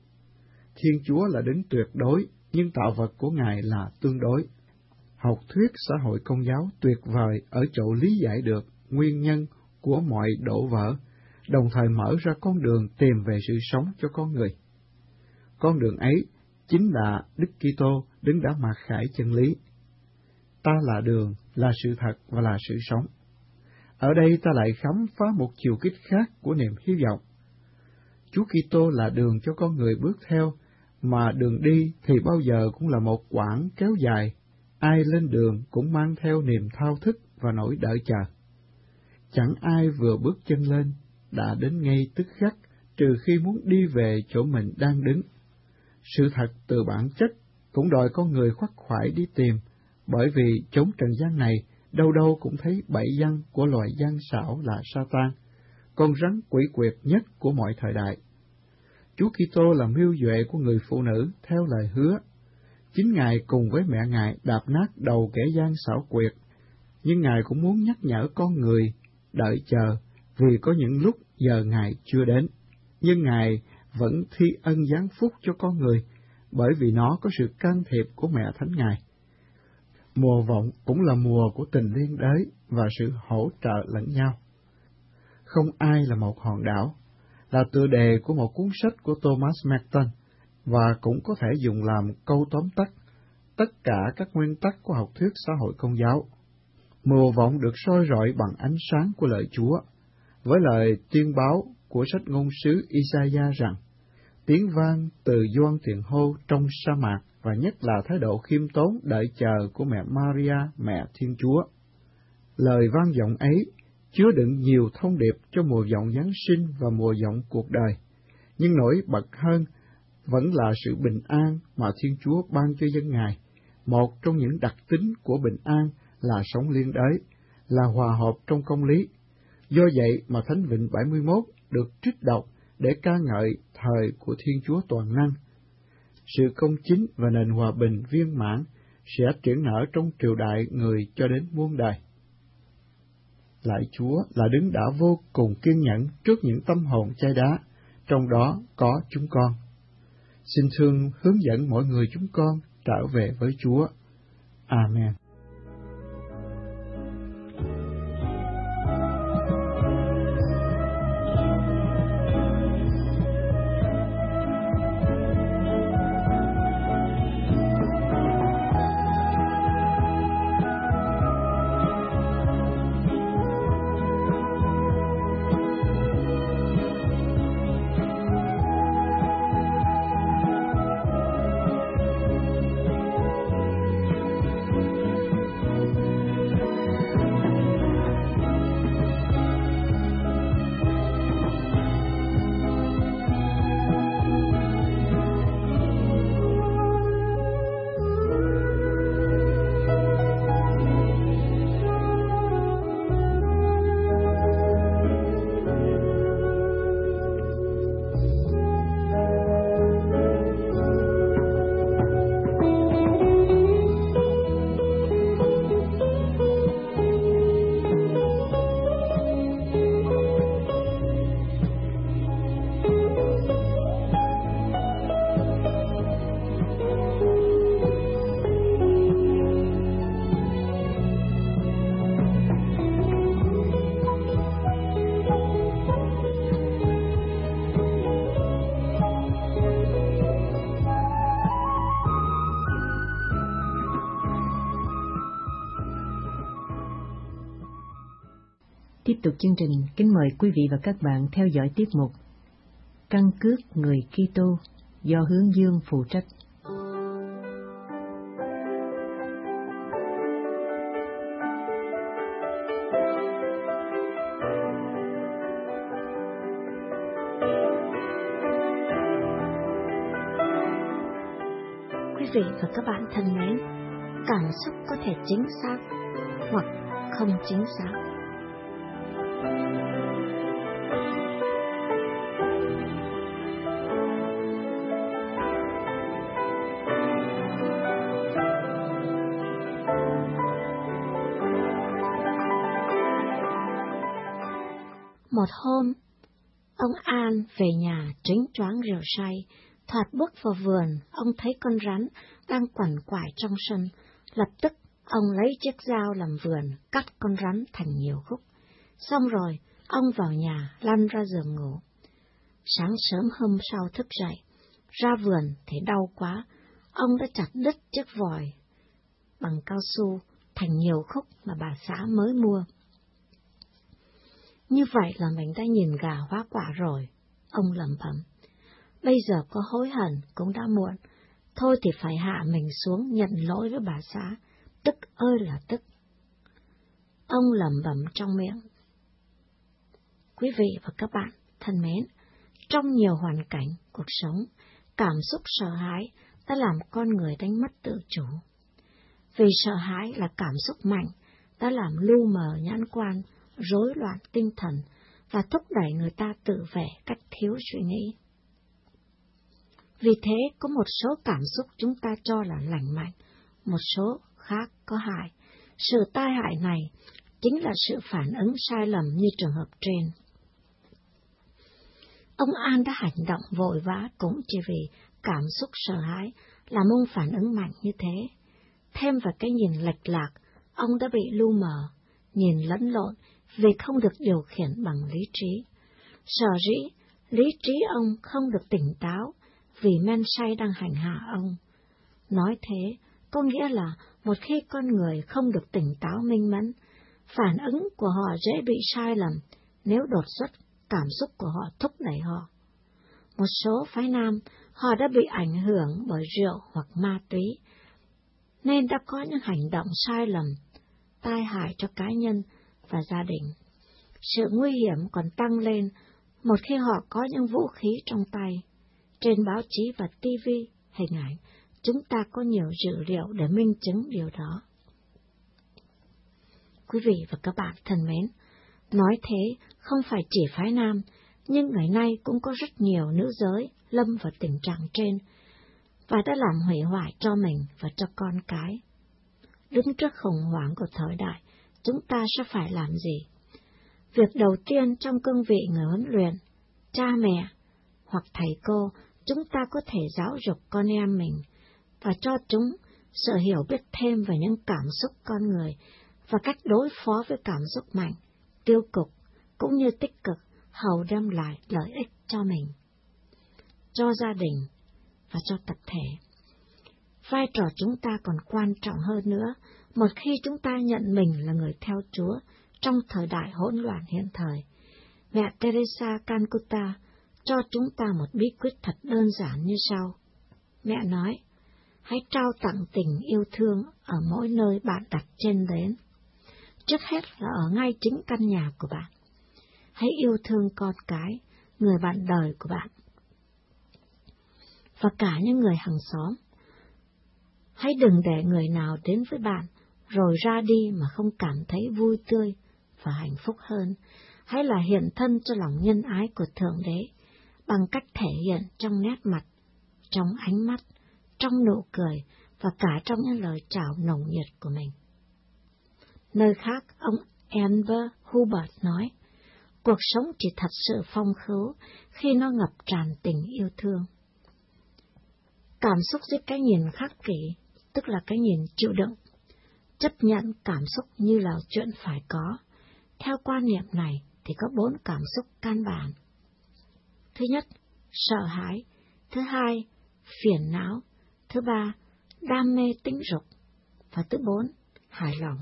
Thiên Chúa là đấng tuyệt đối, nhưng tạo vật của Ngài là tương đối. Học thuyết xã hội công giáo tuyệt vời ở chỗ lý giải được nguyên nhân của mọi đổ vỡ, đồng thời mở ra con đường tìm về sự sống cho con người. Con đường ấy chính là Đức Kitô đấng đã mặc khải chân lý. Ta là đường, là sự thật và là sự sống. Ở đây ta lại khám phá một chiều kích khác của niềm hy vọng. Chúa Kitô là đường cho con người bước theo, mà đường đi thì bao giờ cũng là một quãng kéo dài. Ai lên đường cũng mang theo niềm thao thức và nỗi đợi chờ. Chẳng ai vừa bước chân lên đã đến ngay tức khắc, trừ khi muốn đi về chỗ mình đang đứng. Sự thật từ bản chất cũng đòi con người khoắt khoải đi tìm, bởi vì chốn trần gian này đâu đâu cũng thấy bẫy răng của loài gian xảo là Sa-tan, con rắn quỷ quyệt nhất của mọi thời đại. Chúa Kitô là mưu duệ của người phụ nữ theo lời hứa. Chính Ngài cùng với mẹ Ngài đạp nát đầu kẻ gian xảo quyệt, nhưng Ngài cũng muốn nhắc nhở con người đợi chờ, vì có những lúc giờ Ngài chưa đến, nhưng Ngài vẫn thi ân giáng phúc cho con người, bởi vì nó có sự can thiệp của mẹ Thánh Ngài. Mùa vọng cũng là mùa của tình liên đới và sự hỗ trợ lẫn nhau. Không ai là một hòn đảo, là tựa đề của một cuốn sách của Thomas Merton, và cũng có thể dùng làm câu tóm tắt tất cả các nguyên tắc của học thuyết xã hội công giáo. Mùa vọng được soi rọi bằng ánh sáng của lời Chúa, với lời tuyên báo của sách ngôn sứ Isaiah rằng, tiếng vang từ Gioan tiền hô trong sa mạc và nhất là thái độ khiêm tốn đợi chờ của mẹ Maria, mẹ Thiên Chúa. Lời vang vọng ấy chứa đựng nhiều thông điệp cho mùa vọng Giáng sinh và mùa vọng cuộc đời, nhưng nổi bật hơn vẫn là sự bình an mà Thiên Chúa ban cho dân Ngài. Một trong những đặc tính của bình an là sống liên đới, là hòa hợp trong công lý. Do vậy mà Thánh Vịnh 71 được trích đọc để ca ngợi thời của Thiên Chúa toàn năng. Sự công chính và nền hòa bình viên mãn sẽ triển nở trong triều đại người cho đến muôn đời. Lạy Chúa là đấng đã vô cùng kiên nhẫn trước những tâm hồn chai đá, trong đó có chúng con. Xin thương hướng dẫn mỗi người chúng con trở về với Chúa. Amen. Tiếp tục chương trình, kính mời quý vị và các bạn theo dõi tiết mục Căn cước người Kitô do Hướng Dương phụ trách. Quý vị và các bạn thân mến, cảm xúc có thể chính xác hoặc không chính xác. Một hôm, ông An về nhà trếnh choáng rượu say, thoạt bước vào vườn, ông thấy con rắn đang quằn quại trong sân. Lập tức, ông lấy chiếc dao làm vườn, cắt con rắn thành nhiều khúc. Xong rồi, ông vào nhà, lăn ra giường ngủ. Sáng sớm hôm sau thức dậy, ra vườn thấy đau quá, ông đã chặt đứt chiếc vòi bằng cao su thành nhiều khúc mà bà xã mới mua. Như vậy là mình đã nhìn gà hóa quả rồi, ông lẩm bẩm. Bây giờ có hối hận cũng đã muộn, thôi thì phải hạ mình xuống nhận lỗi với bà xã, tức ơi là tức. Ông lẩm bẩm trong miệng. Quý vị và các bạn thân mến, trong nhiều hoàn cảnh cuộc sống, cảm xúc sợ hãi đã làm con người đánh mất tự chủ. Vì sợ hãi là cảm xúc mạnh, đã làm lu mờ nhãn quan, rối loạn tinh thần và thúc đẩy người ta tự vệ cách thiếu suy nghĩ. Vì thế, có một số cảm xúc chúng ta cho là lành mạnh, một số khác có hại. Sự tai hại này chính là sự phản ứng sai lầm như trường hợp trên. Ông An đã hành động vội vã cũng chỉ vì cảm xúc sợ hãi làm ông phản ứng mạnh như thế. Thêm vào cái nhìn lệch lạc, ông đã bị lu mờ, nhìn lẫn lộn vì không được điều khiển bằng lý trí. Sở dĩ, lý trí ông không được tỉnh táo vì men say đang hành hạ ông. Nói thế, có nghĩa là một khi con người không được tỉnh táo minh mẫn, phản ứng của họ dễ bị sai lầm nếu đột xuất cảm xúc của họ thúc đẩy họ. Một số phái nam, họ đã bị ảnh hưởng bởi rượu hoặc ma túy, nên đã có những hành động sai lầm, tai hại cho cá nhân và gia đình. Sự nguy hiểm còn tăng lên một khi họ có những vũ khí trong tay. Trên báo chí và TV, hình ảnh, chúng ta có nhiều dữ liệu để minh chứng điều đó. Quý vị và các bạn thân mến, nói thế không phải chỉ phái nam, nhưng ngày nay cũng có rất nhiều nữ giới lâm vào tình trạng trên và đã làm hủy hoại cho mình và cho con cái. Đứng trước khủng hoảng của thời đại, chúng ta sẽ phải làm gì? Việc đầu tiên trong cương vị người huấn luyện, cha mẹ hoặc thầy cô, chúng ta có thể giáo dục con em mình và cho chúng sự hiểu biết thêm về những cảm xúc con người và cách đối phó với cảm xúc mạnh, tiêu cực cũng như tích cực, hầu đem lại lợi ích cho mình, cho gia đình và cho tập thể. Vai trò chúng ta còn quan trọng hơn nữa một khi chúng ta nhận mình là người theo Chúa trong thời đại hỗn loạn hiện thời. Mẹ Teresa Calcutta cho chúng ta một bí quyết thật đơn giản như sau. Mẹ nói, hãy trao tặng tình yêu thương ở mỗi nơi bạn đặt chân đến. Trước hết là ở ngay chính căn nhà của bạn. Hãy yêu thương con cái, người bạn đời của bạn, và cả những người hàng xóm. Hãy đừng để người nào đến với bạn rồi ra đi mà không cảm thấy vui tươi và hạnh phúc hơn. Hãy là hiện thân cho lòng nhân ái của Thượng Đế bằng cách thể hiện trong nét mặt, trong ánh mắt, trong nụ cười và cả trong những lời chào nồng nhiệt của mình. Nơi khác, ông Enver Hubert nói, cuộc sống chỉ thật sự phong phú khi nó ngập tràn tình yêu thương. Cảm xúc dưới cái nhìn khắc kỷ, tức là cái nhìn chịu đựng, chấp nhận cảm xúc như là chuyện phải có. Theo quan niệm này thì có 4 cảm xúc căn bản. Thứ nhất, sợ hãi. Thứ hai, phiền não. Thứ ba, đam mê tính dục. Và thứ 4, hài lòng.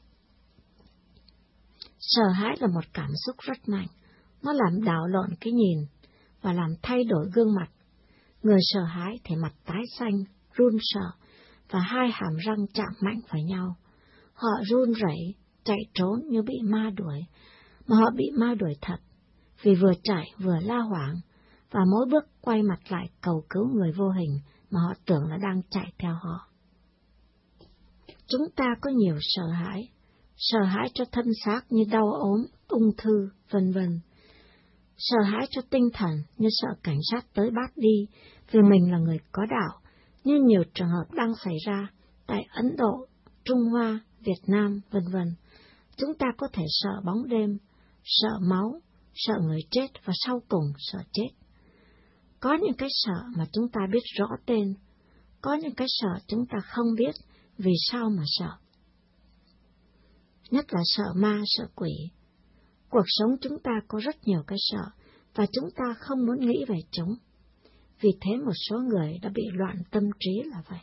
Sợ hãi là một cảm xúc rất mạnh. Nó làm đảo lộn cái nhìn và làm thay đổi gương mặt. Người sợ hãi thì mặt tái xanh, run sợ và hai hàm răng chạm mạnh vào nhau. Họ run rẩy, chạy trốn như bị ma đuổi, mà họ bị ma đuổi thật, vì vừa chạy vừa la hoảng, và mỗi bước quay mặt lại cầu cứu người vô hình mà họ tưởng là đang chạy theo họ. Chúng ta có nhiều sợ hãi cho thân xác như đau ốm, ung thư, vân vân. Sợ hãi cho tinh thần như sợ cảnh sát tới bắt đi vì mình là người có đạo, như nhiều trường hợp đang xảy ra tại Ấn Độ, Trung Hoa, Việt Nam, vân vân. Chúng ta có thể sợ bóng đêm, sợ máu, sợ người chết và sau cùng sợ chết. Có những cái sợ mà chúng ta biết rõ tên, có những cái sợ chúng ta không biết vì sao mà sợ. Nhất là sợ ma, sợ quỷ. Cuộc sống chúng ta có rất nhiều cái sợ và chúng ta không muốn nghĩ về chúng. Vì thế một số người đã bị loạn tâm trí là vậy.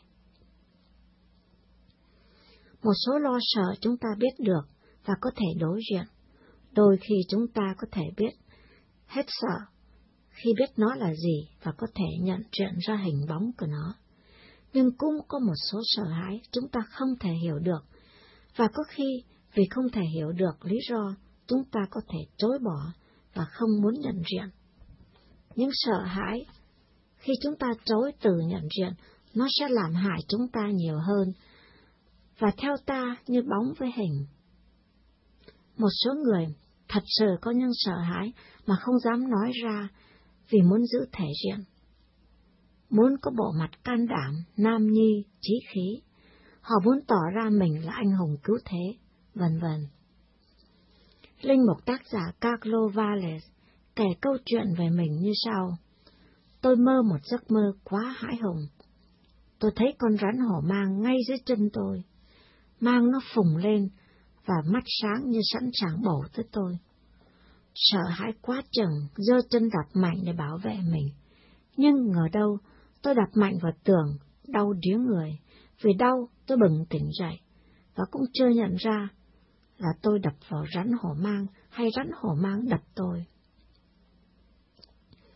Một số lo sợ chúng ta biết được và có thể đối diện. Đôi khi chúng ta có thể biết hết sợ khi biết nó là gì và có thể nhận diện ra hình bóng của nó. Nhưng cũng có một số sợ hãi chúng ta không thể hiểu được, và có khi vì không thể hiểu được lý do chúng ta có thể chối bỏ và không muốn nhận diện. Những sợ hãi, khi chúng ta chối từ nhận diện, nó sẽ làm hại chúng ta nhiều hơn, và theo ta như bóng với hình. Một số người thật sự có những sợ hãi mà không dám nói ra vì muốn giữ thể diện, muốn có bộ mặt can đảm, nam nhi, chí khí. Họ muốn tỏ ra mình là anh hùng cứu thế, vân vân. Linh mục tác giả Carlo Valles kể câu chuyện về mình như sau. Tôi mơ một giấc mơ quá hãi hùng. Tôi thấy con rắn hổ mang ngay dưới chân tôi. Mang nó phùng lên và mắt sáng như sẵn sàng bổ tới tôi. Sợ hãi quá chừng, giơ chân đạp mạnh để bảo vệ mình. Nhưng ngờ đâu, tôi đạp mạnh vào tường, đau điếng người. Vì đau, tôi bừng tỉnh dậy, và cũng chưa nhận ra là tôi đập vào rắn hổ mang hay rắn hổ mang đập tôi.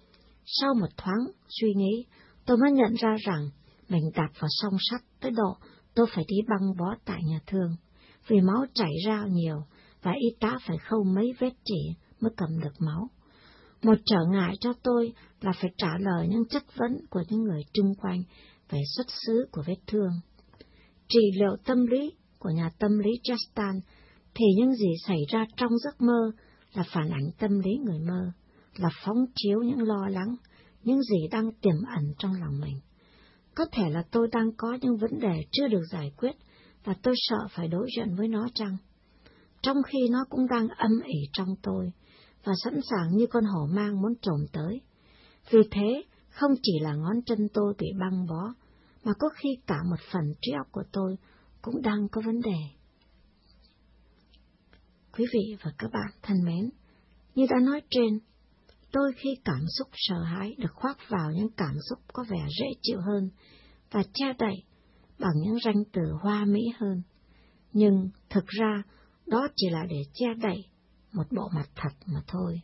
Sau một thoáng suy nghĩ, tôi mới nhận ra rằng mình đạp vào song sắt tới độ tôi phải đi băng bó tại nhà thương, vì máu chảy ra nhiều và y tá phải khâu mấy vết chỉ mới cầm được máu. Một trở ngại cho tôi là phải trả lời những chất vấn của những người chung quanh về xuất xứ của vết thương. Trị liệu tâm lý của nhà tâm lý Gestalt thì những gì xảy ra trong giấc mơ là phản ảnh tâm lý người mơ, là phóng chiếu những lo lắng, những gì đang tiềm ẩn trong lòng mình. Có thể là tôi đang có những vấn đề chưa được giải quyết và tôi sợ phải đối diện với nó chăng? Trong khi nó cũng đang âm ỉ trong tôi và sẵn sàng như con hổ mang muốn trồm tới. Vì thế, không chỉ là ngón chân tôi bị băng bó, mà có khi cả một phần trí óc của tôi cũng đang có vấn đề. Quý vị và các bạn thân mến, như đã nói trên, đôi khi cảm xúc sợ hãi được khoác vào những cảm xúc có vẻ dễ chịu hơn và che đậy bằng những ranh từ hoa mỹ hơn. Nhưng thực ra, đó chỉ là để che đậy một bộ mặt thật mà thôi.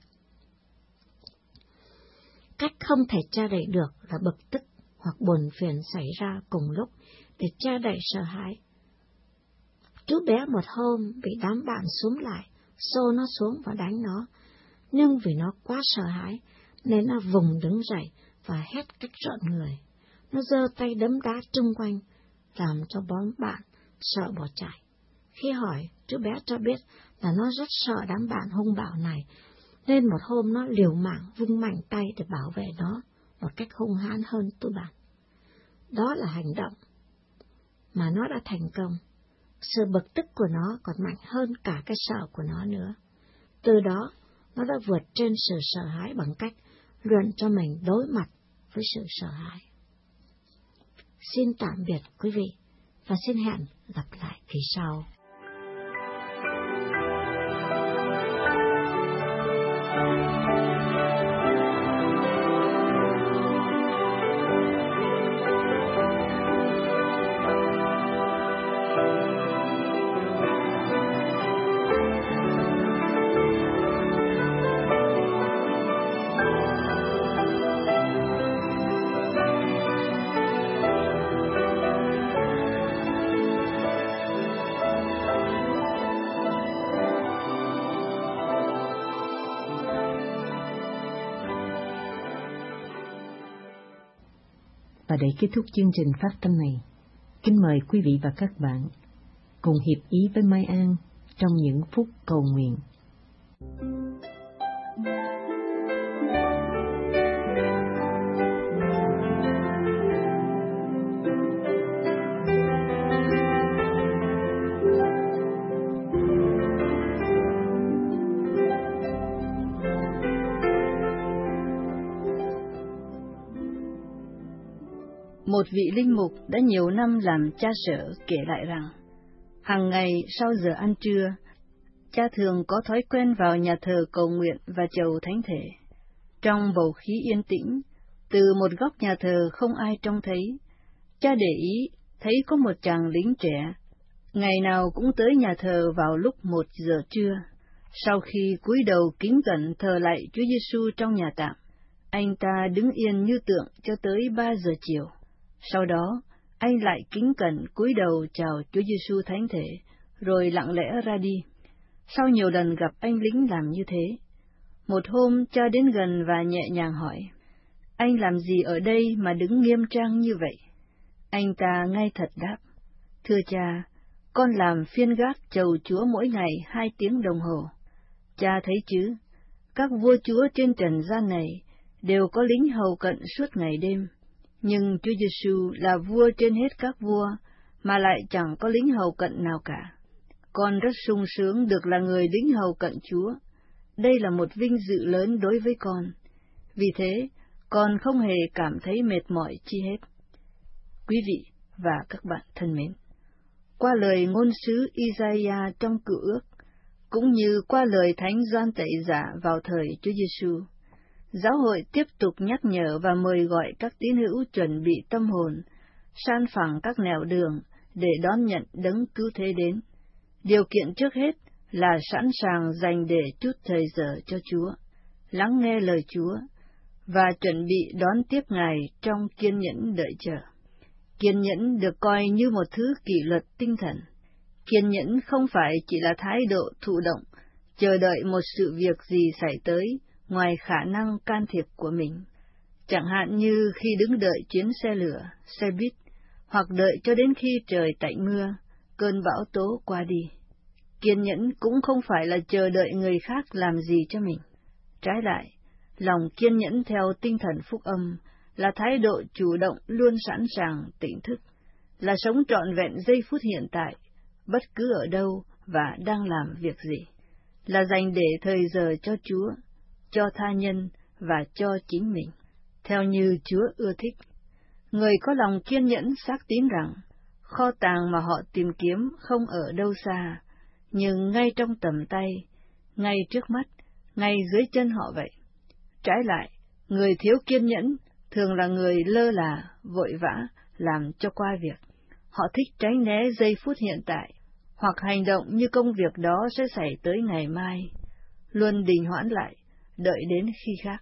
Cách không thể che đậy được là bực tức hoặc buồn phiền xảy ra cùng lúc để che đậy sợ hãi. Chú bé một hôm bị đám bạn xúm lại, xô nó xuống và đánh nó, nhưng vì nó quá sợ hãi nên nó vùng đứng dậy và hét cách rợn người. Nó giơ tay đấm đá chung quanh, làm cho bọn bạn sợ bỏ chạy. Khi hỏi, chú bé cho biết là nó rất sợ đám bạn hung bạo này, nên một hôm nó liều mạng vung mạnh tay để bảo vệ nó một cách hung hãn hơn tụi bạn. Đó là hành động mà nó đã thành công. Sự bực tức của nó còn mạnh hơn cả cái sợ của nó nữa. Từ đó, nó đã vượt trên sự sợ hãi bằng cách luyện cho mình đối mặt với sự sợ hãi. Xin tạm biệt quý vị và xin hẹn gặp lại kỳ sau. Và để kết thúc chương trình phát thanh này, kính mời quý vị và các bạn cùng hiệp ý với Mai An trong những phút cầu nguyện. Một vị linh mục đã nhiều năm làm cha sở kể lại rằng, hàng ngày sau giờ ăn trưa, cha thường có thói quen vào nhà thờ cầu nguyện và chầu thánh thể. Trong bầu khí yên tĩnh, từ một góc nhà thờ không ai trông thấy, cha để ý thấy có một chàng lính trẻ, ngày nào cũng tới nhà thờ vào lúc 1 giờ trưa. Sau khi cúi đầu kính cẩn thờ lạy Chúa Giêsu trong nhà tạm, anh ta đứng yên như tượng cho tới 3 giờ chiều. Sau đó, anh lại kính cẩn cúi đầu chào Chúa Giêsu thánh thể, rồi lặng lẽ ra đi. Sau nhiều lần gặp anh lính làm như thế, một hôm cha đến gần và nhẹ nhàng hỏi, anh làm gì ở đây mà đứng nghiêm trang như vậy? Anh ta ngay thật đáp, thưa cha, con làm phiên gác chầu Chúa mỗi ngày 2 tiếng đồng hồ. Cha thấy chứ, các vua chúa trên trần gian này đều có lính hầu cận suốt ngày đêm. Nhưng Chúa Giêsu là vua trên hết các vua, mà lại chẳng có lính hầu cận nào cả. Con rất sung sướng được là người lính hầu cận Chúa. Đây là một vinh dự lớn đối với con. Vì thế, con không hề cảm thấy mệt mỏi chi hết. Quý vị và các bạn thân mến, qua lời ngôn sứ Isaiah trong Cựu Ước, cũng như qua lời Thánh Gioan Tẩy Giả vào thời Chúa Giêsu, Giáo hội tiếp tục nhắc nhở và mời gọi các tín hữu chuẩn bị tâm hồn, san phẳng các nẻo đường để đón nhận đấng cứu thế đến. Điều kiện trước hết là sẵn sàng dành để chút thời giờ cho Chúa, lắng nghe lời Chúa, và chuẩn bị đón tiếp Ngài trong kiên nhẫn đợi chờ. Kiên nhẫn được coi như một thứ kỷ luật tinh thần. Kiên nhẫn không phải chỉ là thái độ thụ động, chờ đợi một sự việc gì xảy tới ngoài khả năng can thiệp của mình, chẳng hạn như khi đứng đợi chuyến xe lửa, xe buýt, hoặc đợi cho đến khi trời tạnh mưa, cơn bão tố qua đi. Kiên nhẫn cũng không phải là chờ đợi người khác làm gì cho mình. Trái lại, lòng kiên nhẫn theo tinh thần phúc âm là thái độ chủ động luôn sẵn sàng tỉnh thức, là sống trọn vẹn giây phút hiện tại, bất cứ ở đâu và đang làm việc gì, là dành để thời giờ cho Chúa, cho tha nhân và cho chính mình, theo như Chúa ưa thích. Người có lòng kiên nhẫn xác tín rằng kho tàng mà họ tìm kiếm không ở đâu xa, nhưng ngay trong tầm tay, ngay trước mắt, ngay dưới chân họ vậy. Trái lại, người thiếu kiên nhẫn thường là người lơ là, vội vã, làm cho qua việc. Họ thích tránh né giây phút hiện tại, hoặc hành động như công việc đó sẽ xảy tới ngày mai, luôn đình hoãn lại, đợi đến khi khác.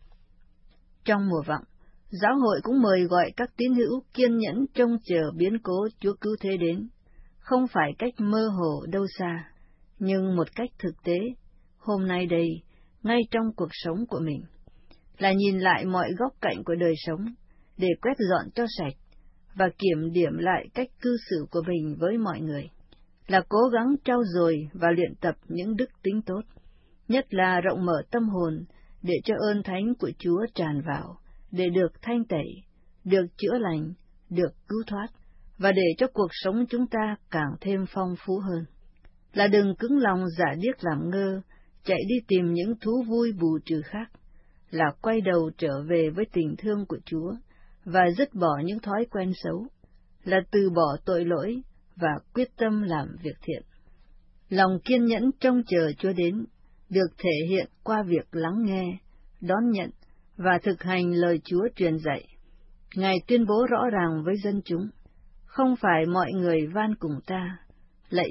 Trong mùa vọng, giáo hội cũng mời gọi các tín hữu kiên nhẫn trông chờ biến cố Chúa cứu thế đến, không phải cách mơ hồ đâu xa, nhưng một cách thực tế, hôm nay đây, ngay trong cuộc sống của mình, là nhìn lại mọi góc cạnh của đời sống, để quét dọn cho sạch, và kiểm điểm lại cách cư xử của mình với mọi người, là cố gắng trau dồi và luyện tập những đức tính tốt, nhất là rộng mở tâm hồn, để cho ơn thánh của Chúa tràn vào, để được thanh tẩy, được chữa lành, được cứu thoát, và để cho cuộc sống chúng ta càng thêm phong phú hơn. Là đừng cứng lòng giả điếc làm ngơ, chạy đi tìm những thú vui bù trừ khác, là quay đầu trở về với tình thương của Chúa, và dứt bỏ những thói quen xấu, là từ bỏ tội lỗi và quyết tâm làm việc thiện. Lòng kiên nhẫn trông chờ Chúa đến, được thể hiện qua việc lắng nghe, đón nhận và thực hành lời Chúa truyền dạy. Ngài tuyên bố rõ ràng với dân chúng, không phải mọi người van cùng ta, lạy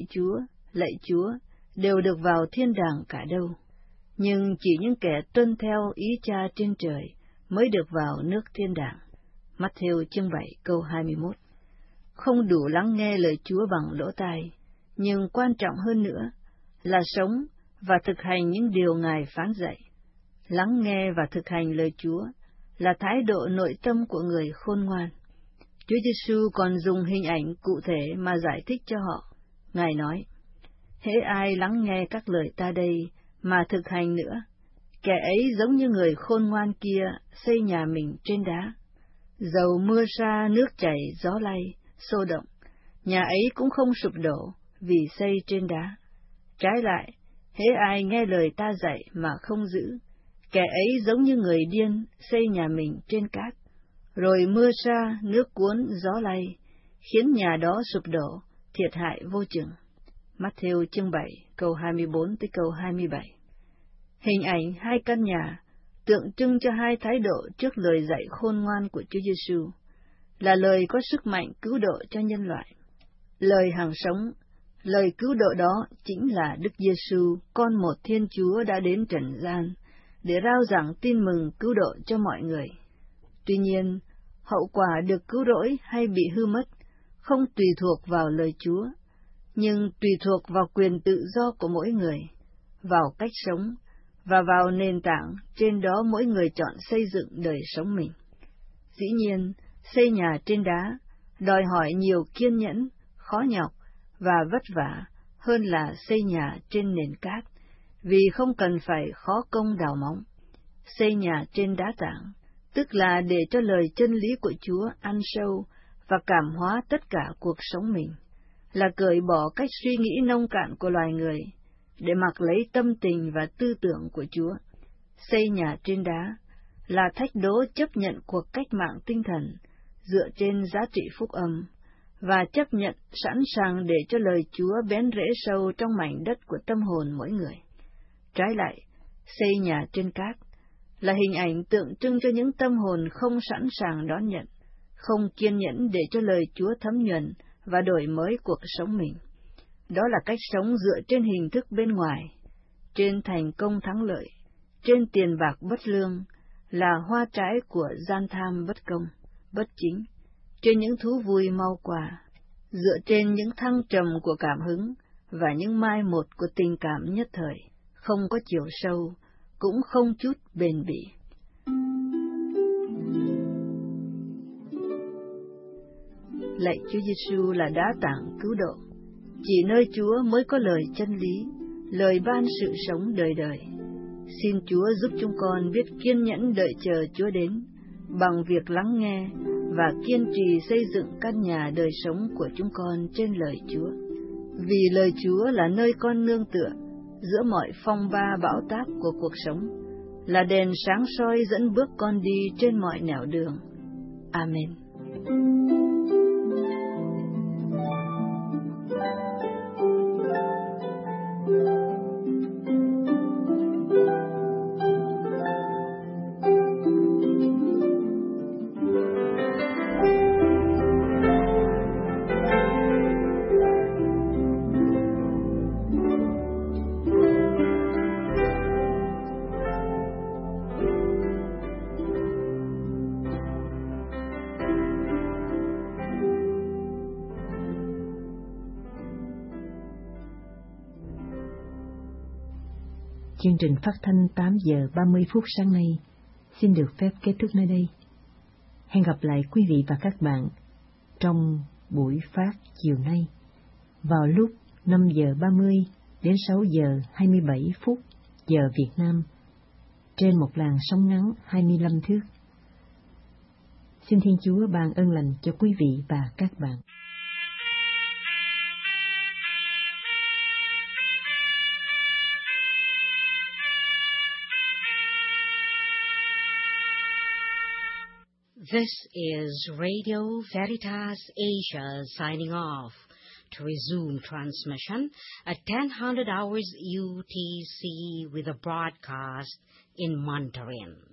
Chúa, đều được vào thiên đàng cả đâu, nhưng chỉ những kẻ tuân theo ý Cha trên trời mới được vào nước thiên đàng. Matthew chương 7 câu 21. Không đủ lắng nghe lời Chúa bằng lỗ tai, nhưng quan trọng hơn nữa là sống và thực hành những điều Ngài phán dạy. Lắng nghe và thực hành lời Chúa là thái độ nội tâm của người khôn ngoan. Chúa Giêsu còn dùng hình ảnh cụ thể mà giải thích cho họ. Ngài nói, hễ ai lắng nghe các lời ta đây mà thực hành nữa, kẻ ấy giống như người khôn ngoan kia xây nhà mình trên đá. Dầu mưa sa nước chảy gió lay, xô động, nhà ấy cũng không sụp đổ vì xây trên đá. Trái lại, hễ ai nghe lời ta dạy mà không giữ, kẻ ấy giống như người điên xây nhà mình trên cát, rồi mưa sa nước cuốn gió lay, khiến nhà đó sụp đổ, thiệt hại vô chừng. Matthew chương 7 câu 24 tới câu 27. Hình ảnh hai căn nhà tượng trưng cho hai thái độ trước lời dạy khôn ngoan của Chúa Giêsu, là lời có sức mạnh cứu độ cho nhân loại. Lời hằng sống, lời cứu độ đó chính là Đức Giêsu, con một Thiên Chúa đã đến trần gian, để rao giảng tin mừng cứu độ cho mọi người. Tuy nhiên, hậu quả được cứu rỗi hay bị hư mất không tùy thuộc vào lời Chúa, nhưng tùy thuộc vào quyền tự do của mỗi người, vào cách sống, và vào nền tảng trên đó mỗi người chọn xây dựng đời sống mình. Dĩ nhiên, xây nhà trên đá đòi hỏi nhiều kiên nhẫn, khó nhọc và vất vả hơn là xây nhà trên nền cát, vì không cần phải khó công đào móng. Xây nhà trên đá tảng, tức là để cho lời chân lý của Chúa ăn sâu và cảm hóa tất cả cuộc sống mình, là cởi bỏ cách suy nghĩ nông cạn của loài người, để mặc lấy tâm tình và tư tưởng của Chúa. Xây nhà trên đá là thách đố chấp nhận cuộc cách mạng tinh thần dựa trên giá trị phúc âm, và chấp nhận sẵn sàng để cho lời Chúa bén rễ sâu trong mảnh đất của tâm hồn mỗi người. Trái lại, xây nhà trên cát là hình ảnh tượng trưng cho những tâm hồn không sẵn sàng đón nhận, không kiên nhẫn để cho lời Chúa thấm nhuần và đổi mới cuộc sống mình. Đó là cách sống dựa trên hình thức bên ngoài, trên thành công thắng lợi, trên tiền bạc bất lương, là hoa trái của gian tham bất công, bất chính, trên những thú vui mau qua, dựa trên những thăng trầm của cảm hứng và những mai một của tình cảm nhất thời, không có chiều sâu, cũng không chút bền bỉ. Lạy Chúa Giêsu là đá tảng cứu độ, chỉ nơi Chúa mới có lời chân lý, lời ban sự sống đời đời. Xin Chúa giúp chúng con biết kiên nhẫn đợi chờ Chúa đến, bằng việc lắng nghe và kiên trì xây dựng căn nhà đời sống của chúng con trên lời Chúa. Vì lời Chúa là nơi con nương tựa, giữa mọi phong ba bão táp của cuộc sống, là đèn sáng soi dẫn bước con đi trên mọi nẻo đường. Amen. Chương trình phát thanh 8 giờ 30 phút sáng nay xin được phép kết thúc nơi đây. Hẹn gặp lại quý vị và các bạn trong buổi phát chiều nay vào lúc 5 giờ 30 đến 6 giờ 27 phút giờ Việt Nam trên một làn sóng ngắn 25 thước. Xin Thiên Chúa ban ơn lành cho quý vị và các bạn. This is Radio Veritas Asia signing off. To resume transmission at 10:00 hours UTC with a broadcast in Mandarin.